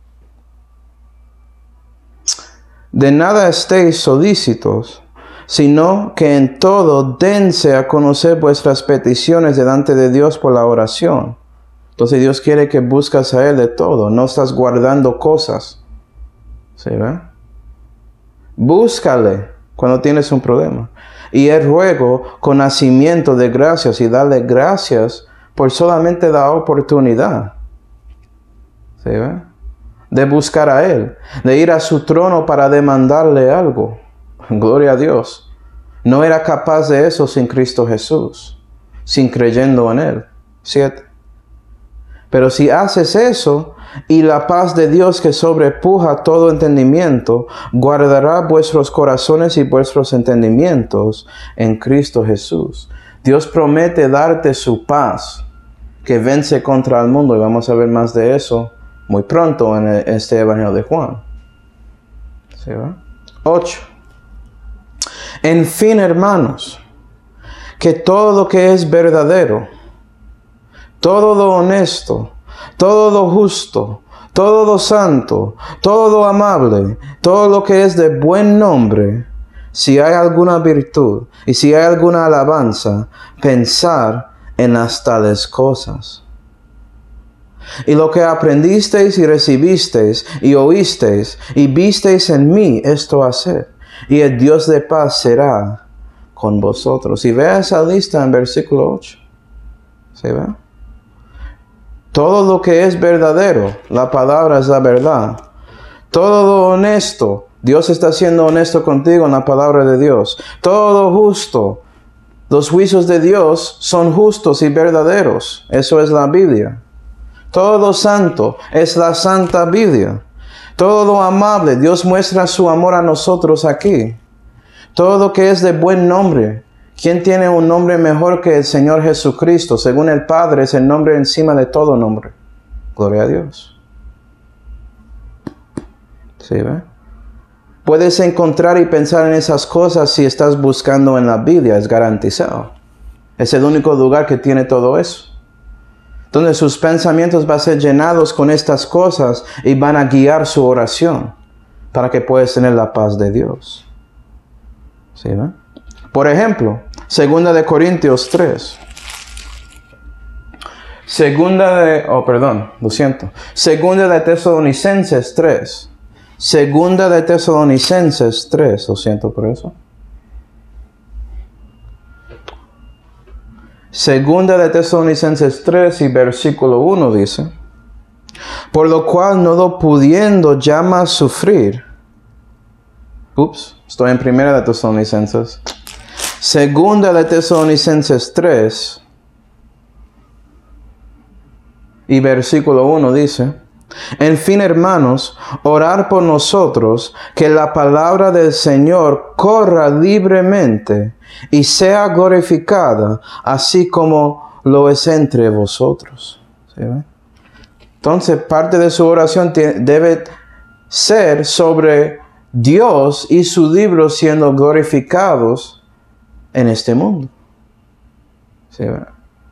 de nada estéis solícitos, sino que en todo dense a conocer vuestras peticiones delante de Dios por la oración. Entonces Dios quiere que buscas a Él de todo, no estás guardando cosas. ¿Sí ve? Búscale cuando tienes un problema. Y el ruego con nacimiento de gracias y darle gracias por solamente la oportunidad. ¿Sí ve? de buscar a Él, de ir a su trono para demandarle algo. Gloria a Dios. No era capaz de eso sin Cristo Jesús, sin creyendo en Él. Siete. Pero si haces eso, y la paz de Dios que sobrepuja todo entendimiento, guardará vuestros corazones y vuestros entendimientos en Cristo Jesús. Dios promete darte su paz, que vence contra el mundo, y vamos a ver más de eso muy pronto en este Evangelio de Juan. ¿Sí va? Ocho. En fin, hermanos, que todo lo que es verdadero, todo lo honesto, todo lo justo, todo lo santo, todo lo amable, todo lo que es de buen nombre, si hay alguna virtud y si hay alguna alabanza, pensar en las tales cosas. Y lo que aprendisteis y recibisteis y oísteis y visteis en mí, esto haced, y el Dios de paz será con vosotros. Y vea esa lista en versículo ocho. ¿Sí ve? Todo lo que es verdadero, la palabra es la verdad. Todo lo honesto, Dios está siendo honesto contigo en la palabra de Dios. Todo lo justo, los juicios de Dios son justos y verdaderos. Eso es la Biblia. Todo lo santo es la Santa Biblia. Todo lo amable, Dios muestra su amor a nosotros aquí. Todo lo que es de buen nombre. ¿Quién tiene un nombre mejor que el Señor Jesucristo? Según el Padre, es el nombre encima de todo nombre. Gloria a Dios. ¿Sí, ve? Puedes encontrar y pensar en esas cosas si estás buscando en la Biblia, es garantizado. Es el único lugar que tiene todo eso. Entonces sus pensamientos van a ser llenados con estas cosas y van a guiar su oración para que puedas tener la paz de Dios. ¿Sí, ve? Por ejemplo, Segunda de Corintios tres. Segunda de, oh perdón, lo siento. Segunda de Tesalonicenses tres. Segunda de Tesalonicenses tres, lo siento por eso. Segunda de Tesalonicenses tres y versículo uno dice: por lo cual no lo pudiendo ya más sufrir. Ups, estoy en Primera de Tesalonicenses. Segunda de Tesalonicenses tres y versículo uno dice: en fin, hermanos, orar por nosotros, que la palabra del Señor corra libremente y sea glorificada, así como lo es entre vosotros. ¿Sí, ve? Entonces, parte de su oración debe ser sobre Dios y su libro siendo glorificados en este mundo. ¿Sí, ve?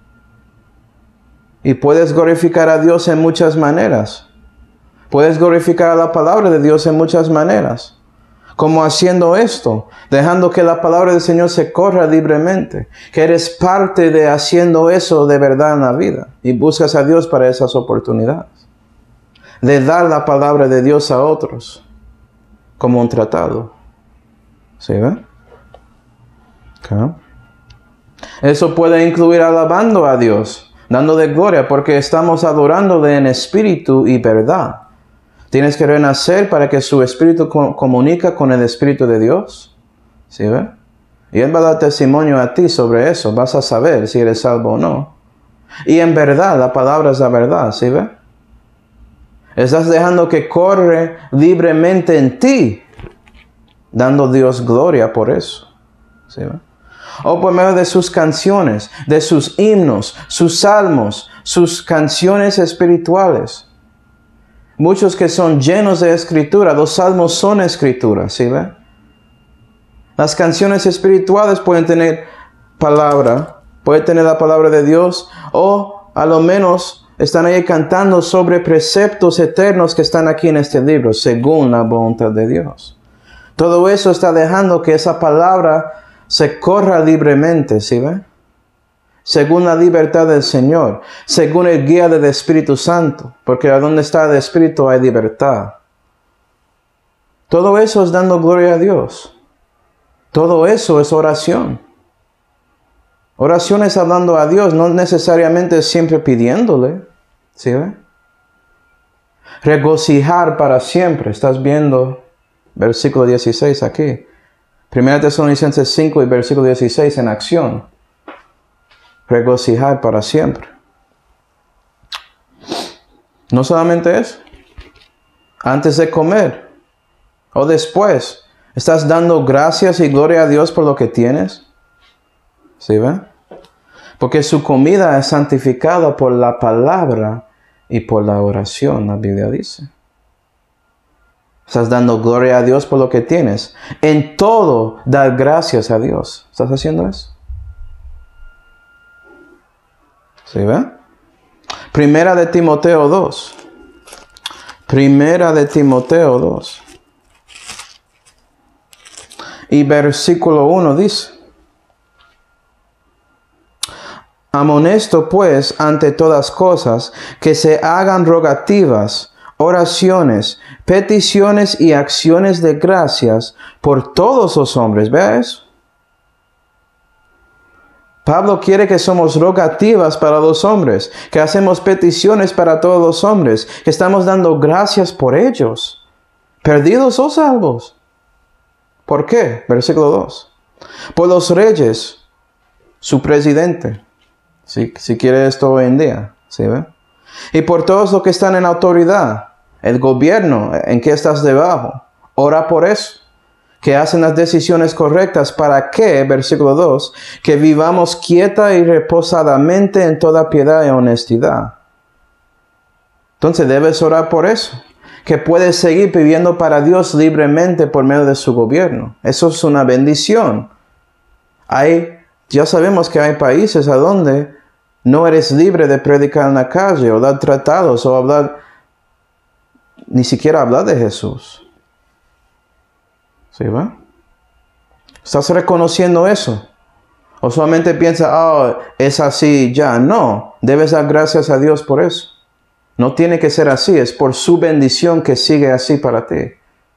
Y puedes glorificar a Dios en muchas maneras. Puedes glorificar a la palabra de Dios en muchas maneras. Como haciendo esto, dejando que la palabra del Señor se corra libremente. Que eres parte de haciendo eso de verdad en la vida. Y buscas a Dios para esas oportunidades. De dar la palabra de Dios a otros. Como un tratado. ¿Sí, ve? Okay. Eso puede incluir alabando a Dios. Dándole gloria, porque estamos adorándole en espíritu y verdad. Tienes que renacer para que su espíritu co- comunica con el espíritu de Dios. ¿Sí ve? Y Él va a dar testimonio a ti sobre eso. Vas a saber si eres salvo o no. Y en verdad, la palabra es la verdad. ¿Sí ve? Estás dejando que corre libremente en ti. Dando a Dios gloria por eso. ¿Sí ve? O por medio de sus canciones, de sus himnos, sus salmos, sus canciones espirituales. Muchos que son llenos de escritura, los salmos son escritura, ¿sí ve? Las canciones espirituales pueden tener palabra, pueden tener la palabra de Dios, o a lo menos están ahí cantando sobre preceptos eternos que están aquí en este libro, según la voluntad de Dios. Todo eso está dejando que esa palabra se corra libremente, ¿sí ve? Según la libertad del Señor, según el guía del Espíritu Santo, porque a donde está el Espíritu hay libertad. Todo eso es dando gloria a Dios. Todo eso es oración. Oración es hablando a Dios, no necesariamente siempre pidiéndole, ¿sí ve? Regocijar para siempre. Estás viendo versículo dieciséis aquí. Primera Tesalonicenses cinco y versículo dieciséis en acción. Regocijar para siempre. No solamente eso. Antes de comer o después, ¿estás dando gracias y gloria a Dios por lo que tienes? ¿Sí ven? Porque su comida es santificada por la palabra y por la oración, la Biblia dice. Estás dando gloria a Dios por lo que tienes. En todo, dar gracias a Dios. ¿Estás haciendo eso? ¿Sí ven? Primera de Timoteo dos. Primera de Timoteo dos. Y versículo uno dice: amonesto pues ante todas cosas que se hagan rogativas, oraciones, peticiones y acciones de gracias por todos los hombres. ¿Vea eso? Pablo quiere que somos rogativas para los hombres, que hacemos peticiones para todos los hombres, que estamos dando gracias por ellos, perdidos o salvos. ¿Por qué? Versículo dos. Por los reyes, su presidente, si, si quiere esto hoy en día, ¿sí ve? Y por todos los que están en autoridad, el gobierno en que estás debajo, ora por eso. Que hacen las decisiones correctas para que, versículo dos, que vivamos quieta y reposadamente en toda piedad y honestidad. Entonces debes orar por eso, que puedes seguir viviendo para Dios libremente por medio de su gobierno. Eso es una bendición. Hay, ya sabemos que hay países a donde no eres libre de predicar en la calle o dar tratados o hablar, ni siquiera hablar de Jesús. ¿Sí va? ¿Estás reconociendo eso? ¿O solamente piensas, oh, es así ya? No, debes dar gracias a Dios por eso. No tiene que ser así, es por su bendición que sigue así para ti.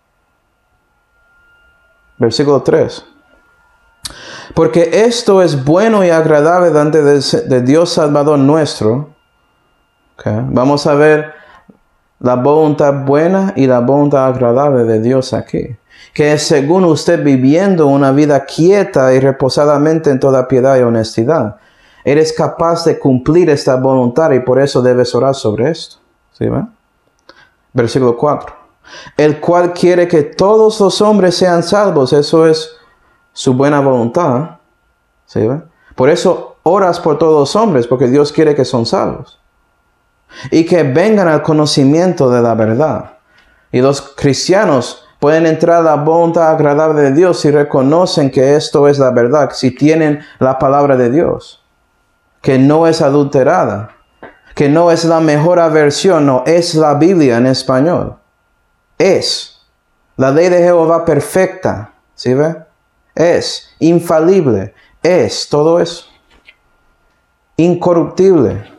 Versículo tres. Porque esto es bueno y agradable delante de, de Dios Salvador nuestro. Okay. Vamos a ver la voluntad buena y la voluntad agradable de Dios aquí. Que es según usted viviendo una vida quieta y reposadamente en toda piedad y honestidad. Eres capaz de cumplir esta voluntad y por eso debes orar sobre esto. ¿Sí va? Versículo cuatro. El cual quiere que todos los hombres sean salvos. Eso es su buena voluntad. ¿Sí va? Por eso oras por todos los hombres, porque Dios quiere que son salvos. Y que vengan al conocimiento de la verdad. Y los cristianos pueden entrar a la voluntad agradable de Dios si reconocen que esto es la verdad, si tienen la palabra de Dios, que no es adulterada, que no es la mejor versión, no, es la Biblia en español. Es la ley de Jehová perfecta, ¿sí ve? Es infalible, es todo eso, incorruptible.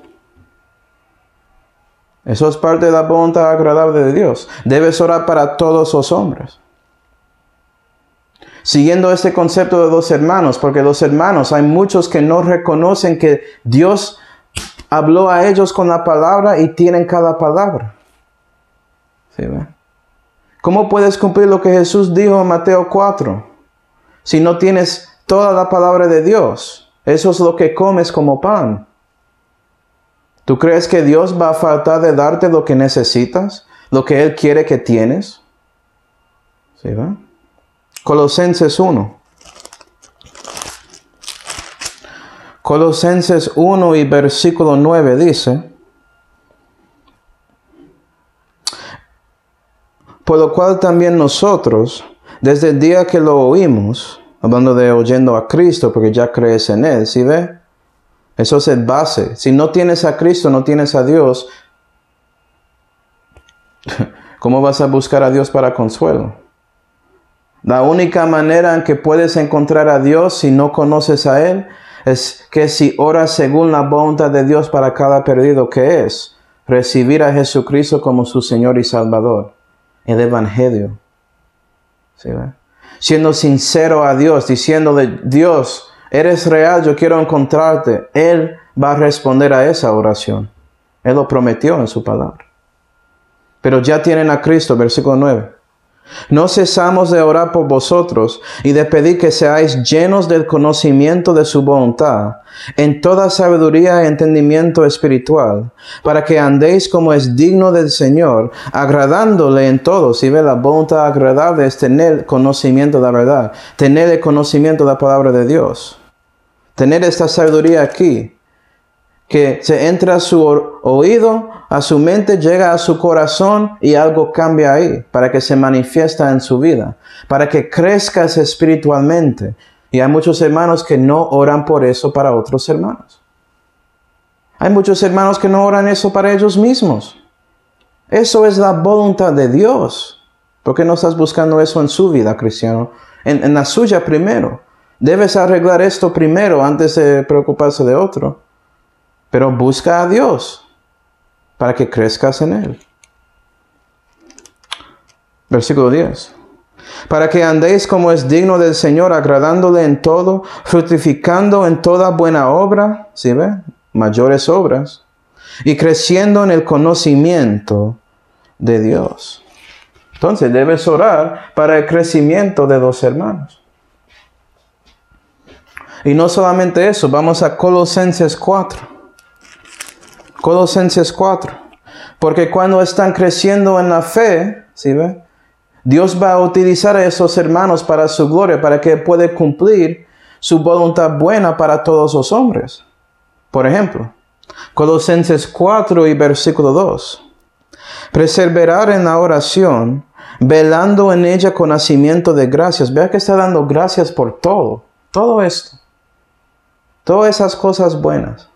Eso es parte de la voluntad agradable de Dios. Debes orar para todos los hombres. Siguiendo este concepto de los hermanos, porque los hermanos, hay muchos que no reconocen que Dios habló a ellos con la palabra y tienen cada palabra. ¿Sí, ve? ¿Cómo puedes cumplir lo que Jesús dijo en Mateo cuatro? Si no tienes toda la palabra de Dios, eso es lo que comes como pan. ¿Tú crees que Dios va a faltar de darte lo que necesitas? ¿Lo que Él quiere que tienes? ¿Sí va? Colosenses uno. Colosenses uno y versículo nueve dice: por lo cual también nosotros, desde el día que lo oímos, hablando de oyendo a Cristo, porque ya crees en Él, ¿sí ve? Eso es el base. Si no tienes a Cristo, no tienes a Dios, ¿cómo vas a buscar a Dios para consuelo? La única manera en que puedes encontrar a Dios si no conoces a Él es que si oras según la voluntad de Dios para cada perdido, que es recibir a Jesucristo como su Señor y Salvador. El Evangelio. ¿Sí, ve? Siendo sincero a Dios, diciéndole, Dios, eres real, yo quiero encontrarte. Él va a responder a esa oración. Él lo prometió en su palabra. pero ya tienen a Cristo, versículo nueve. No cesamos de orar por vosotros y de pedir que seáis llenos del conocimiento de su voluntad, en toda sabiduría y entendimiento espiritual, para que andéis como es digno del Señor, agradándole en todo. Si ve, la voluntad agradable es tener conocimiento de la verdad, tener el conocimiento de la palabra de Dios, tener esta sabiduría aquí, que se entra a su oído, a su mente, llega a su corazón y algo cambia ahí, para que se manifiesta en su vida, para que crezcas espiritualmente. Y hay muchos hermanos que no oran por eso para otros hermanos. Hay muchos hermanos que no oran eso para ellos mismos. Eso es la voluntad de Dios. ¿Por qué no estás buscando eso en su vida, cristiano? En, en la suya primero. Debes arreglar esto primero antes de preocuparse de otro. Pero busca a Dios para que crezcas en Él. Versículo diez. Para que andéis como es digno del Señor, agradándole en todo, fructificando en toda buena obra, ¿sí ve? Mayores obras, y creciendo en el conocimiento de Dios. Entonces debes orar para el crecimiento de los hermanos. Y no solamente eso, vamos a Colosenses cuatro. Colosenses cuatro. Porque cuando están creciendo en la fe, ¿sí ve? Dios va a utilizar a esos hermanos para su gloria, para que puedan cumplir su voluntad buena para todos los hombres. Por ejemplo, Colosenses cuatro y versículo dos. Perseverar en la oración, velando en ella con hacimiento de gracias. Vea que está dando gracias por todo. Todo esto. Todas esas cosas buenas.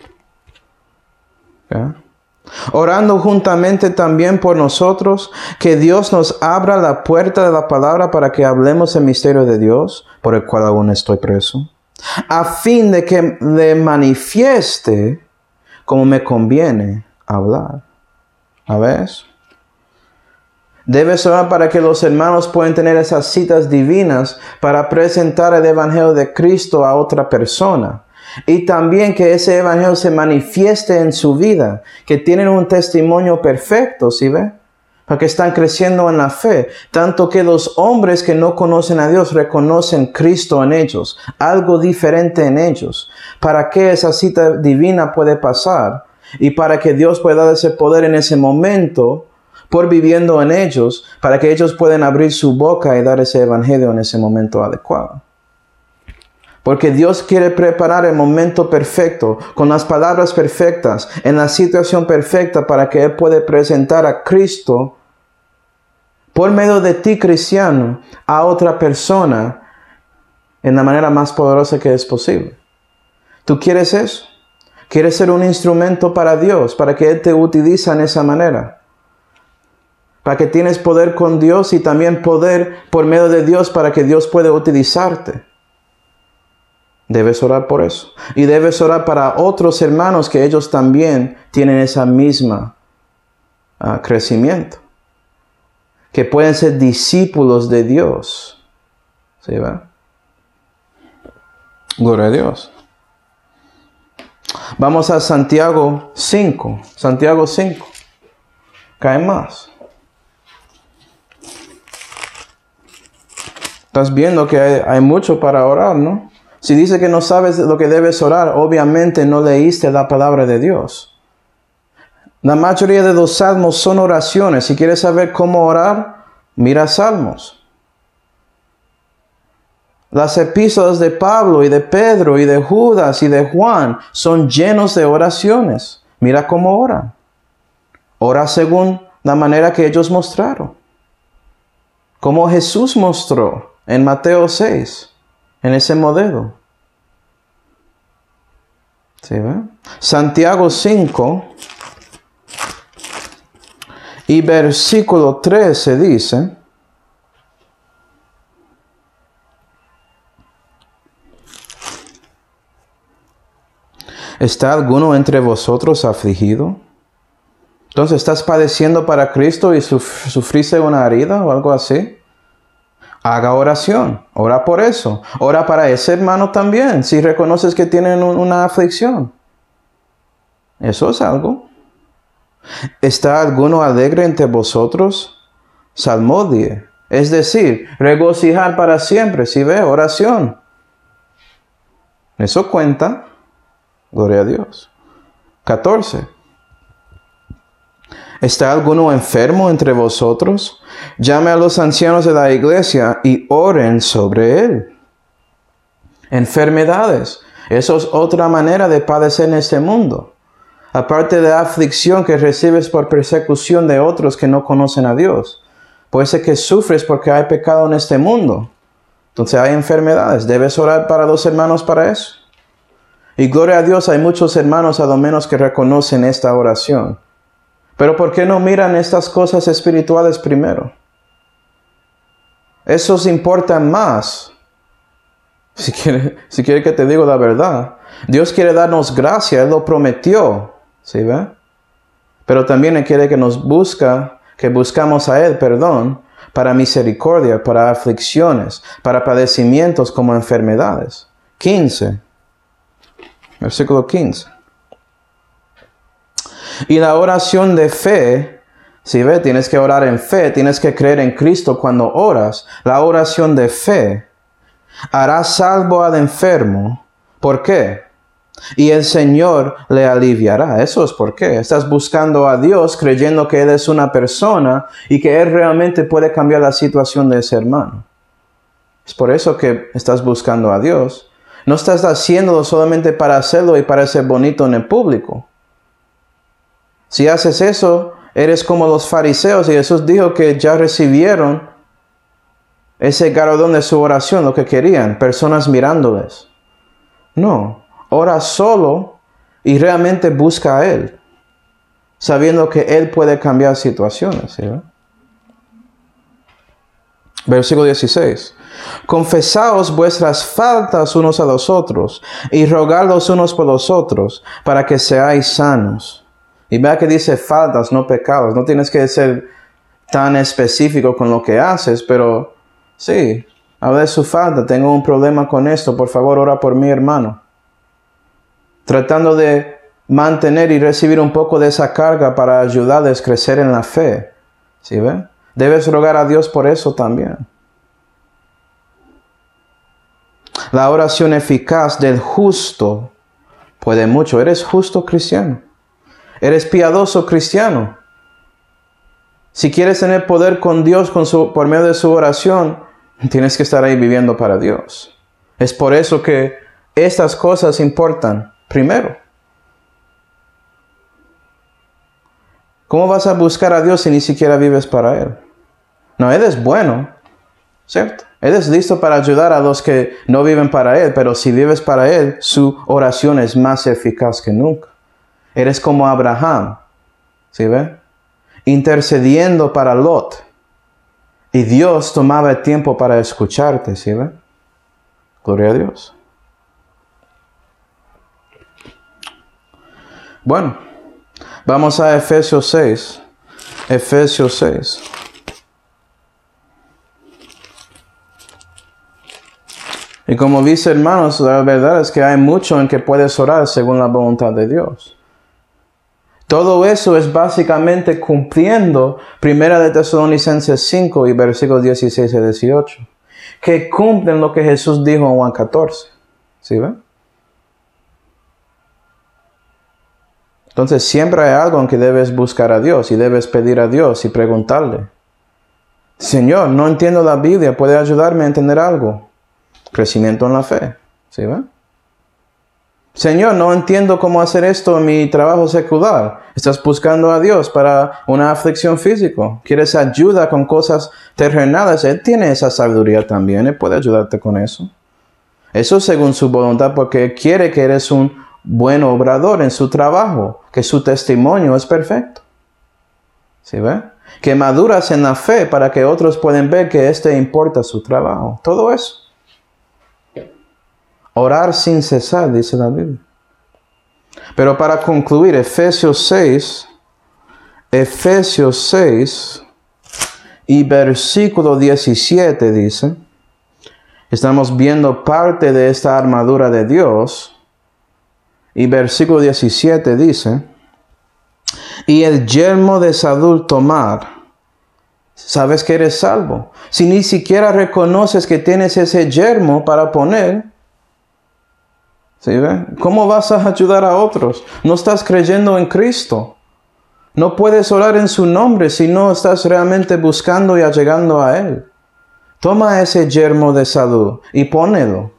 ¿Ya? Orando juntamente también por nosotros, que Dios nos abra la puerta de la palabra para que hablemos el misterio de Dios, por el cual aún estoy preso, a fin de que le manifieste como me conviene hablar. ¿A ver? Debes orar para que los hermanos puedan tener esas citas divinas para presentar el Evangelio de Cristo a otra persona. Y también que ese evangelio se manifieste en su vida, que tienen un testimonio perfecto, ¿sí ve? Porque están creciendo en la fe, tanto que los hombres que no conocen a Dios reconocen Cristo en ellos, algo diferente en ellos, para que esa cita divina puede pasar y para que Dios pueda dar ese poder en ese momento, por viviendo en ellos, para que ellos puedan abrir su boca y dar ese evangelio en ese momento adecuado. Porque Dios quiere preparar el momento perfecto, con las palabras perfectas, en la situación perfecta, para que Él pueda presentar a Cristo, por medio de ti, cristiano, a otra persona, en la manera más poderosa que es posible. ¿Tú quieres eso? ¿Quieres ser un instrumento para Dios, para que Él te utilice en esa manera? Para que tienes poder con Dios y también poder por medio de Dios para que Dios pueda utilizarte. Debes orar por eso. Y debes orar para otros hermanos que ellos también tienen esa misma uh, crecimiento. Que pueden ser discípulos de Dios. ¿Sí, va? Gloria a Dios. Vamos a Santiago cinco. Santiago cinco. Cae más. Estás viendo que hay, hay mucho para orar, ¿no? Si dice que no sabes lo que debes orar, obviamente no leíste la palabra de Dios. La mayoría de los salmos son oraciones. Si quieres saber cómo orar, mira salmos. Las epístolas de Pablo y de Pedro y de Judas y de Juan son llenos de oraciones. Mira cómo oran. Ora según la manera que ellos mostraron. Como Jesús mostró en Mateo seis. En ese modelo. ¿Sí, ve? Santiago cinco y versículo trece dice: ¿está alguno entre vosotros afligido? Entonces, ¿estás padeciendo para Cristo y suf- sufriste una herida o algo así? Haga oración, ora por eso. Ora para ese hermano también, si reconoces que tienen un, una aflicción. Eso es algo. ¿Está alguno alegre entre vosotros? Salmodie. Es decir, regocijar para siempre. Si ve, oración. Eso cuenta. Gloria a Dios. catorce. ¿Está alguno enfermo entre vosotros? Llame a los ancianos de la iglesia y oren sobre él. Enfermedades. Eso es otra manera de padecer en este mundo. Aparte de la aflicción que recibes por persecución de otros que no conocen a Dios. Puede ser que sufres porque hay pecado en este mundo. Entonces hay enfermedades. Debes orar para los hermanos para eso. Y gloria a Dios, hay muchos hermanos a lo menos que reconocen esta oración. Pero ¿por qué no miran estas cosas espirituales primero? Esos importan más. Si quiere, si quiere que te diga la verdad. Dios quiere darnos gracia, Él lo prometió. ¿Sí ve? Pero también Él quiere que nos busca, que buscamos a Él perdón para misericordia, para aflicciones, para padecimientos como enfermedades. quince. Versículo quince. Y la oración de fe, si ve, tienes que orar en fe, tienes que creer en Cristo cuando oras. La oración de fe hará salvo al enfermo. ¿Por qué? Y el Señor le aliviará. Eso es por qué. Estás buscando a Dios creyendo que Él es una persona y que Él realmente puede cambiar la situación de ese hermano. Es por eso que estás buscando a Dios. No estás haciéndolo solamente para hacerlo y para ser bonito en el público. Si haces eso, eres como los fariseos y Jesús dijo que ya recibieron ese galardón de su oración, lo que querían, personas mirándoles. No, ora solo y realmente busca a Él, sabiendo que Él puede cambiar situaciones. ¿Sí? Versículo dieciséis. Confesaos vuestras faltas unos a los otros y rogad los unos por los otros para que seáis sanos. Y vea que dice faltas, no pecados. No tienes que ser tan específico con lo que haces, pero sí, habla de su falta. Tengo un problema con esto. Por favor, ora por mi hermano. Tratando de mantener y recibir un poco de esa carga para ayudarles a crecer en la fe. ¿Sí ve? Debes rogar a Dios por eso también. La oración eficaz del justo puede mucho. ¿Eres justo cristiano? ¿Eres piadoso cristiano? Si quieres tener poder con Dios con su, por medio de su oración, tienes que estar ahí viviendo para Dios. Es por eso que estas cosas importan primero. ¿Cómo vas a buscar a Dios si ni siquiera vives para Él? No, Él es bueno, ¿cierto? Él es listo para ayudar a los que no viven para Él, pero si vives para Él, su oración es más eficaz que nunca. Eres como Abraham, ¿sí ve? Intercediendo para Lot. Y Dios tomaba el tiempo para escucharte, ¿sí ve? Gloria a Dios. Bueno, vamos a Efesios seis. Efesios seis. Y como dice, hermanos, la verdad es que hay mucho en que puedes orar según la voluntad de Dios. Todo eso es básicamente cumpliendo Primera de Tesalonicenses cinco y versículos dieciséis y dieciocho. Que cumplen lo que Jesús dijo en Juan catorce. ¿Sí ven? Entonces siempre hay algo en que debes buscar a Dios y debes pedir a Dios y preguntarle. Señor, no entiendo la Biblia, ¿puede ayudarme a entender algo? Crecimiento en la fe. ¿Sí ven? Señor, no entiendo cómo hacer esto en mi trabajo secular. Estás buscando a Dios para una aflicción física. ¿Quieres ayuda con cosas terrenales? Él tiene esa sabiduría también. Él puede ayudarte con eso. Eso según su voluntad, porque Él quiere que eres un buen obrador en su trabajo. Que su testimonio es perfecto. ¿Sí ve? Que maduras en la fe para que otros puedan ver que éste importa su trabajo. Todo eso. Orar sin cesar, dice la Biblia. Pero para concluir, Efesios seis, Efesios seis y versículo diecisiete dice, estamos viendo parte de esta armadura de Dios, y versículo diecisiete dice, y el yelmo de salud tomar, sabes que eres salvo. Si ni siquiera reconoces que tienes ese yelmo para poner, ¿sí ve? ¿Cómo vas a ayudar a otros? No estás creyendo en Cristo. No puedes orar en su nombre si no estás realmente buscando y allegando a Él. Toma ese yelmo de salud y pónelo.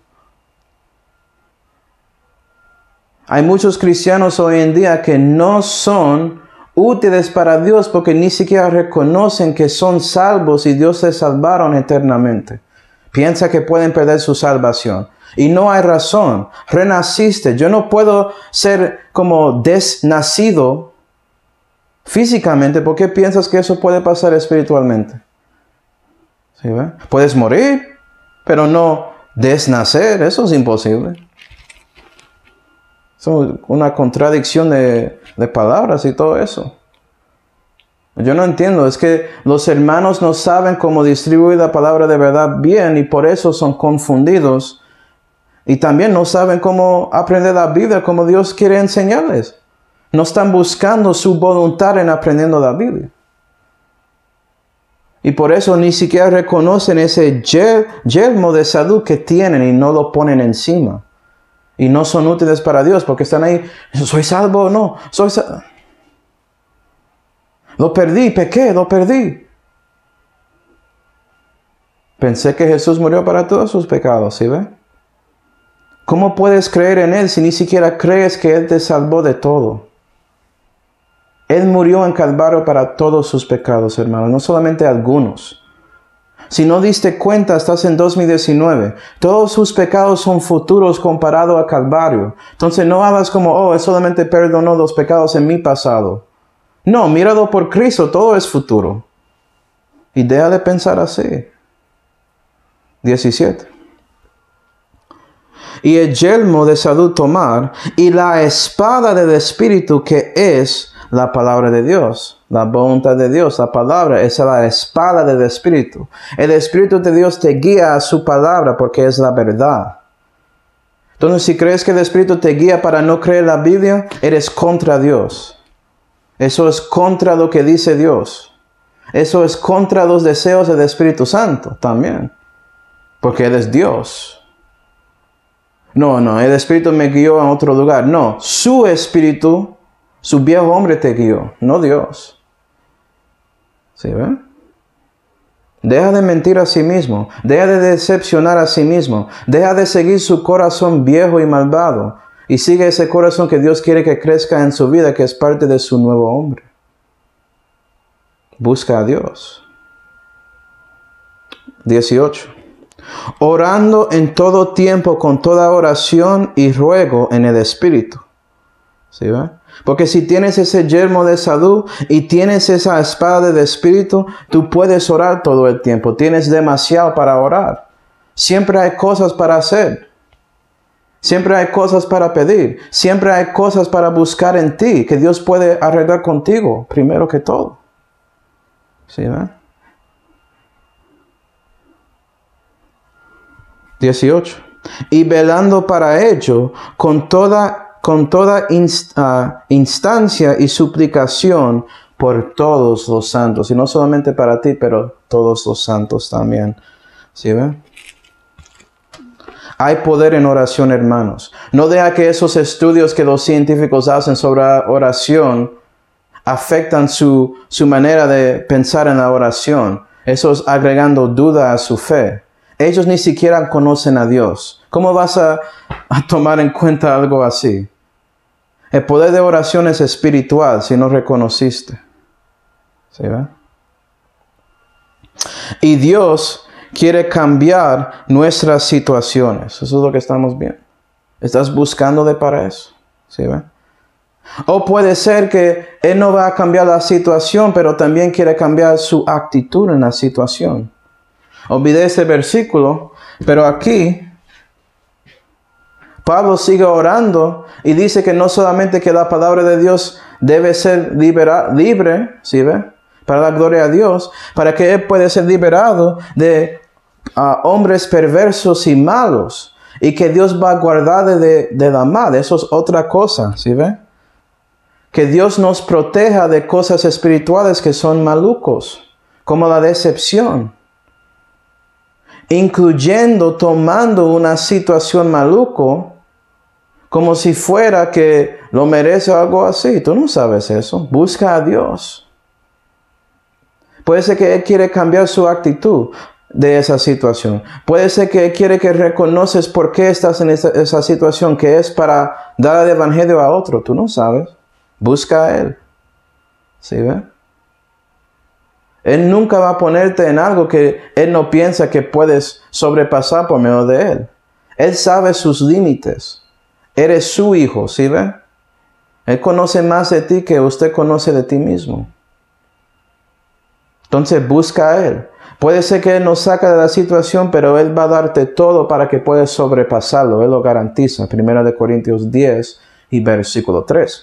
Hay muchos cristianos hoy en día que no son útiles para Dios porque ni siquiera reconocen que son salvos y Dios les salvaron eternamente. Piensa que pueden perder su salvación. Y no hay razón. Renaciste. Yo no puedo ser como desnacido físicamente. ¿Por qué piensas que eso puede pasar espiritualmente? ¿Sí, ve? Puedes morir, pero no desnacer. Eso es imposible. Es una contradicción de, de palabras y todo eso. Yo no entiendo, es que los hermanos no saben cómo distribuir la palabra de verdad bien y por eso son confundidos. Y también no saben cómo aprender la Biblia como Dios quiere enseñarles. No están buscando su voluntad en aprendiendo la Biblia. Y por eso ni siquiera reconocen ese yel, yelmo de salud que tienen y no lo ponen encima. Y no son útiles para Dios porque están ahí. ¿Soy salvo o no? Soy salvo. Lo perdí, pequé, lo perdí. Pensé que Jesús murió para todos sus pecados, ¿sí ve? ¿Cómo puedes creer en Él si ni siquiera crees que Él te salvó de todo? Él murió en Calvario para todos sus pecados, hermano, no solamente algunos. Si no diste cuenta, estás en dos mil diecinueve. Todos sus pecados son futuros comparado a Calvario. Entonces no hagas como, oh, Él solamente perdonó los pecados en mi pasado. No, míralo por Cristo, todo es futuro. Y deja de pensar así. diecisiete. Y el yelmo de salud tomar, y la espada del Espíritu que es la palabra de Dios, la voluntad de Dios, la palabra es la espada del Espíritu. El Espíritu de Dios te guía a su palabra porque es la verdad. Entonces, si crees que el Espíritu te guía para no creer la Biblia, eres contra Dios. Eso es contra lo que dice Dios. Eso es contra los deseos del Espíritu Santo también. Porque Él es Dios. No, no, el Espíritu me guió a otro lugar. No, su Espíritu, su viejo hombre te guió, no Dios. ¿Sí ven? Deja de mentir a sí mismo. Deja de decepcionar a sí mismo. Deja de seguir su corazón viejo y malvado. Y sigue ese corazón que Dios quiere que crezca en su vida, que es parte de su nuevo hombre. Busca a Dios. dieciocho. Orando en todo tiempo con toda oración y ruego en el Espíritu. ¿Sí ve? Porque si tienes ese yelmo de salud y tienes esa espada del Espíritu, tú puedes orar todo el tiempo. Tienes demasiado para orar. Siempre hay cosas para hacer. Siempre hay cosas para pedir. Siempre hay cosas para buscar en ti que Dios puede arreglar contigo, primero que todo. ¿Sí ve? dieciocho. Y velando para ello con toda, con toda inst, uh, instancia y suplicación por todos los santos. Y no solamente para ti, pero todos los santos también. ¿Sí ven? Hay poder en oración, hermanos. No deja que esos estudios que los científicos hacen sobre oración afectan su, su manera de pensar en la oración. Eso es agregando duda a su fe. Ellos ni siquiera conocen a Dios. ¿Cómo vas a, a tomar en cuenta algo así? El poder de oración es espiritual si no reconociste. ¿Sí ve? Y Dios quiere cambiar nuestras situaciones. Eso es lo que estamos viendo. ¿Estás buscándole para eso? ¿Sí ve? O puede ser que Él no va a cambiar la situación, pero también quiere cambiar su actitud en la situación. Olvidé ese versículo, pero aquí Pablo sigue orando y dice que no solamente que la palabra de Dios debe ser libera, libre, ¿sí ve? Para la gloria a Dios, para que Él pueda ser liberado de uh, hombres perversos y malos, y que Dios va a guardar de, de la mal. Eso es otra cosa, ¿sí ve? que Dios nos proteja de cosas espirituales que son malucos, como la decepción, incluyendo tomando una situación maluco como si fuera que lo merece algo así. Tú no sabes eso. Busca a Dios. Puede ser que Él quiere cambiar su actitud de esa situación. Puede ser que Él quiere que reconoces por qué estás en esa, esa situación, que es para dar el evangelio a otro. Tú no sabes. Busca a Él. ¿Sí ve? Él nunca va a ponerte en algo que Él no piensa que puedes sobrepasar por medio de Él. Él sabe sus límites. Eres su hijo, ¿sí ve? Él conoce más de ti que usted conoce de ti mismo. Entonces busca a Él. Puede ser que Él nos saca de la situación, pero Él va a darte todo para que puedas sobrepasarlo. Él lo garantiza. Primera de Corintios diez y versículo tres.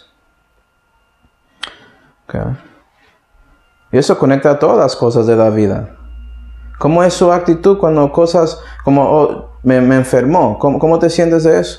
Okay. Y eso conecta a todas las cosas de la vida. ¿Cómo es su actitud cuando cosas como oh, me, me enfermó? ¿Cómo, ¿Cómo te sientes de eso?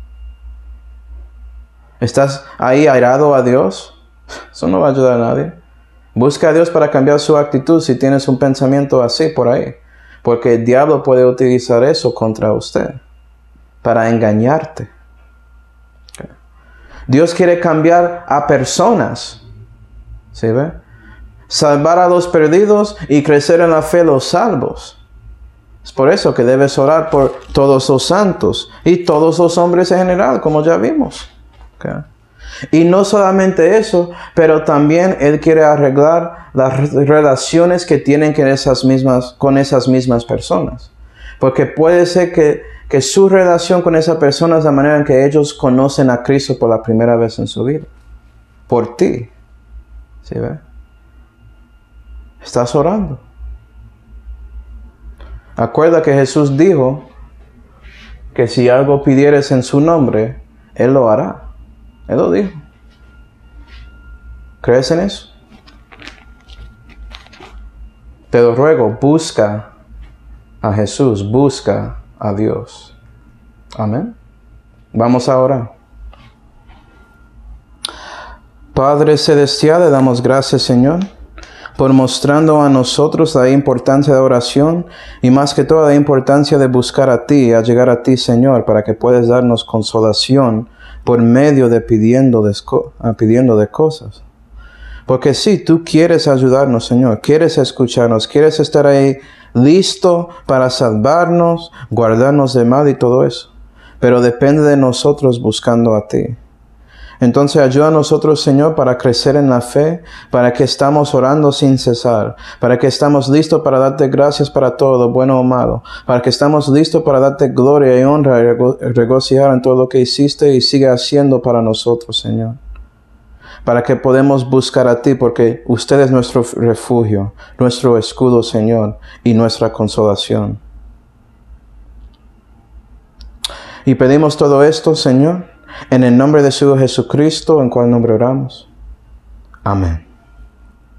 ¿Estás ahí airado a Dios? Eso no va a ayudar a nadie. Busca a Dios para cambiar su actitud si tienes un pensamiento así por ahí. Porque el diablo puede utilizar eso contra usted. Para engañarte. Okay. Dios quiere cambiar a personas. ¿Sí ve? Salvar a los perdidos y crecer en la fe los salvos. Es por eso que debes orar por todos los santos y todos los hombres en general, como ya vimos. Okay. Y no solamente eso, pero también Él quiere arreglar las relaciones que tienen con esas mismas, con esas mismas personas. Porque puede ser que, que su relación con esa persona es la manera en que ellos conocen a Cristo por la primera vez en su vida. Por ti. ¿Sí ve? Estás orando. Acuerda que Jesús dijo que si algo pidieres en su nombre, Él lo hará. Él lo dijo. ¿Crees en eso? Te lo ruego, busca a Jesús, busca a Dios. Amén. Vamos a orar. Padre Celestial, le damos gracias, Señor, por mostrando a nosotros la importancia de oración y más que todo la importancia de buscar a ti, a llegar a ti, Señor, para que puedas darnos consolación por medio de pidiendo de, pidiendo de cosas. Porque sí, tú quieres ayudarnos, Señor, quieres escucharnos, quieres estar ahí listo para salvarnos, guardarnos de mal y todo eso. Pero depende de nosotros buscando a ti. Entonces ayuda a nosotros, Señor, para crecer en la fe, para que estamos orando sin cesar, para que estamos listos para darte gracias para todo, bueno o malo, para que estamos listos para darte gloria y honra y rego- regocijar en todo lo que hiciste y sigue haciendo para nosotros, Señor. Para que podamos buscar a ti, porque usted es nuestro refugio, nuestro escudo, Señor, y nuestra consolación. Y pedimos todo esto, Señor, en el nombre de su Hijo Jesucristo, en cual nombre oramos. Amén.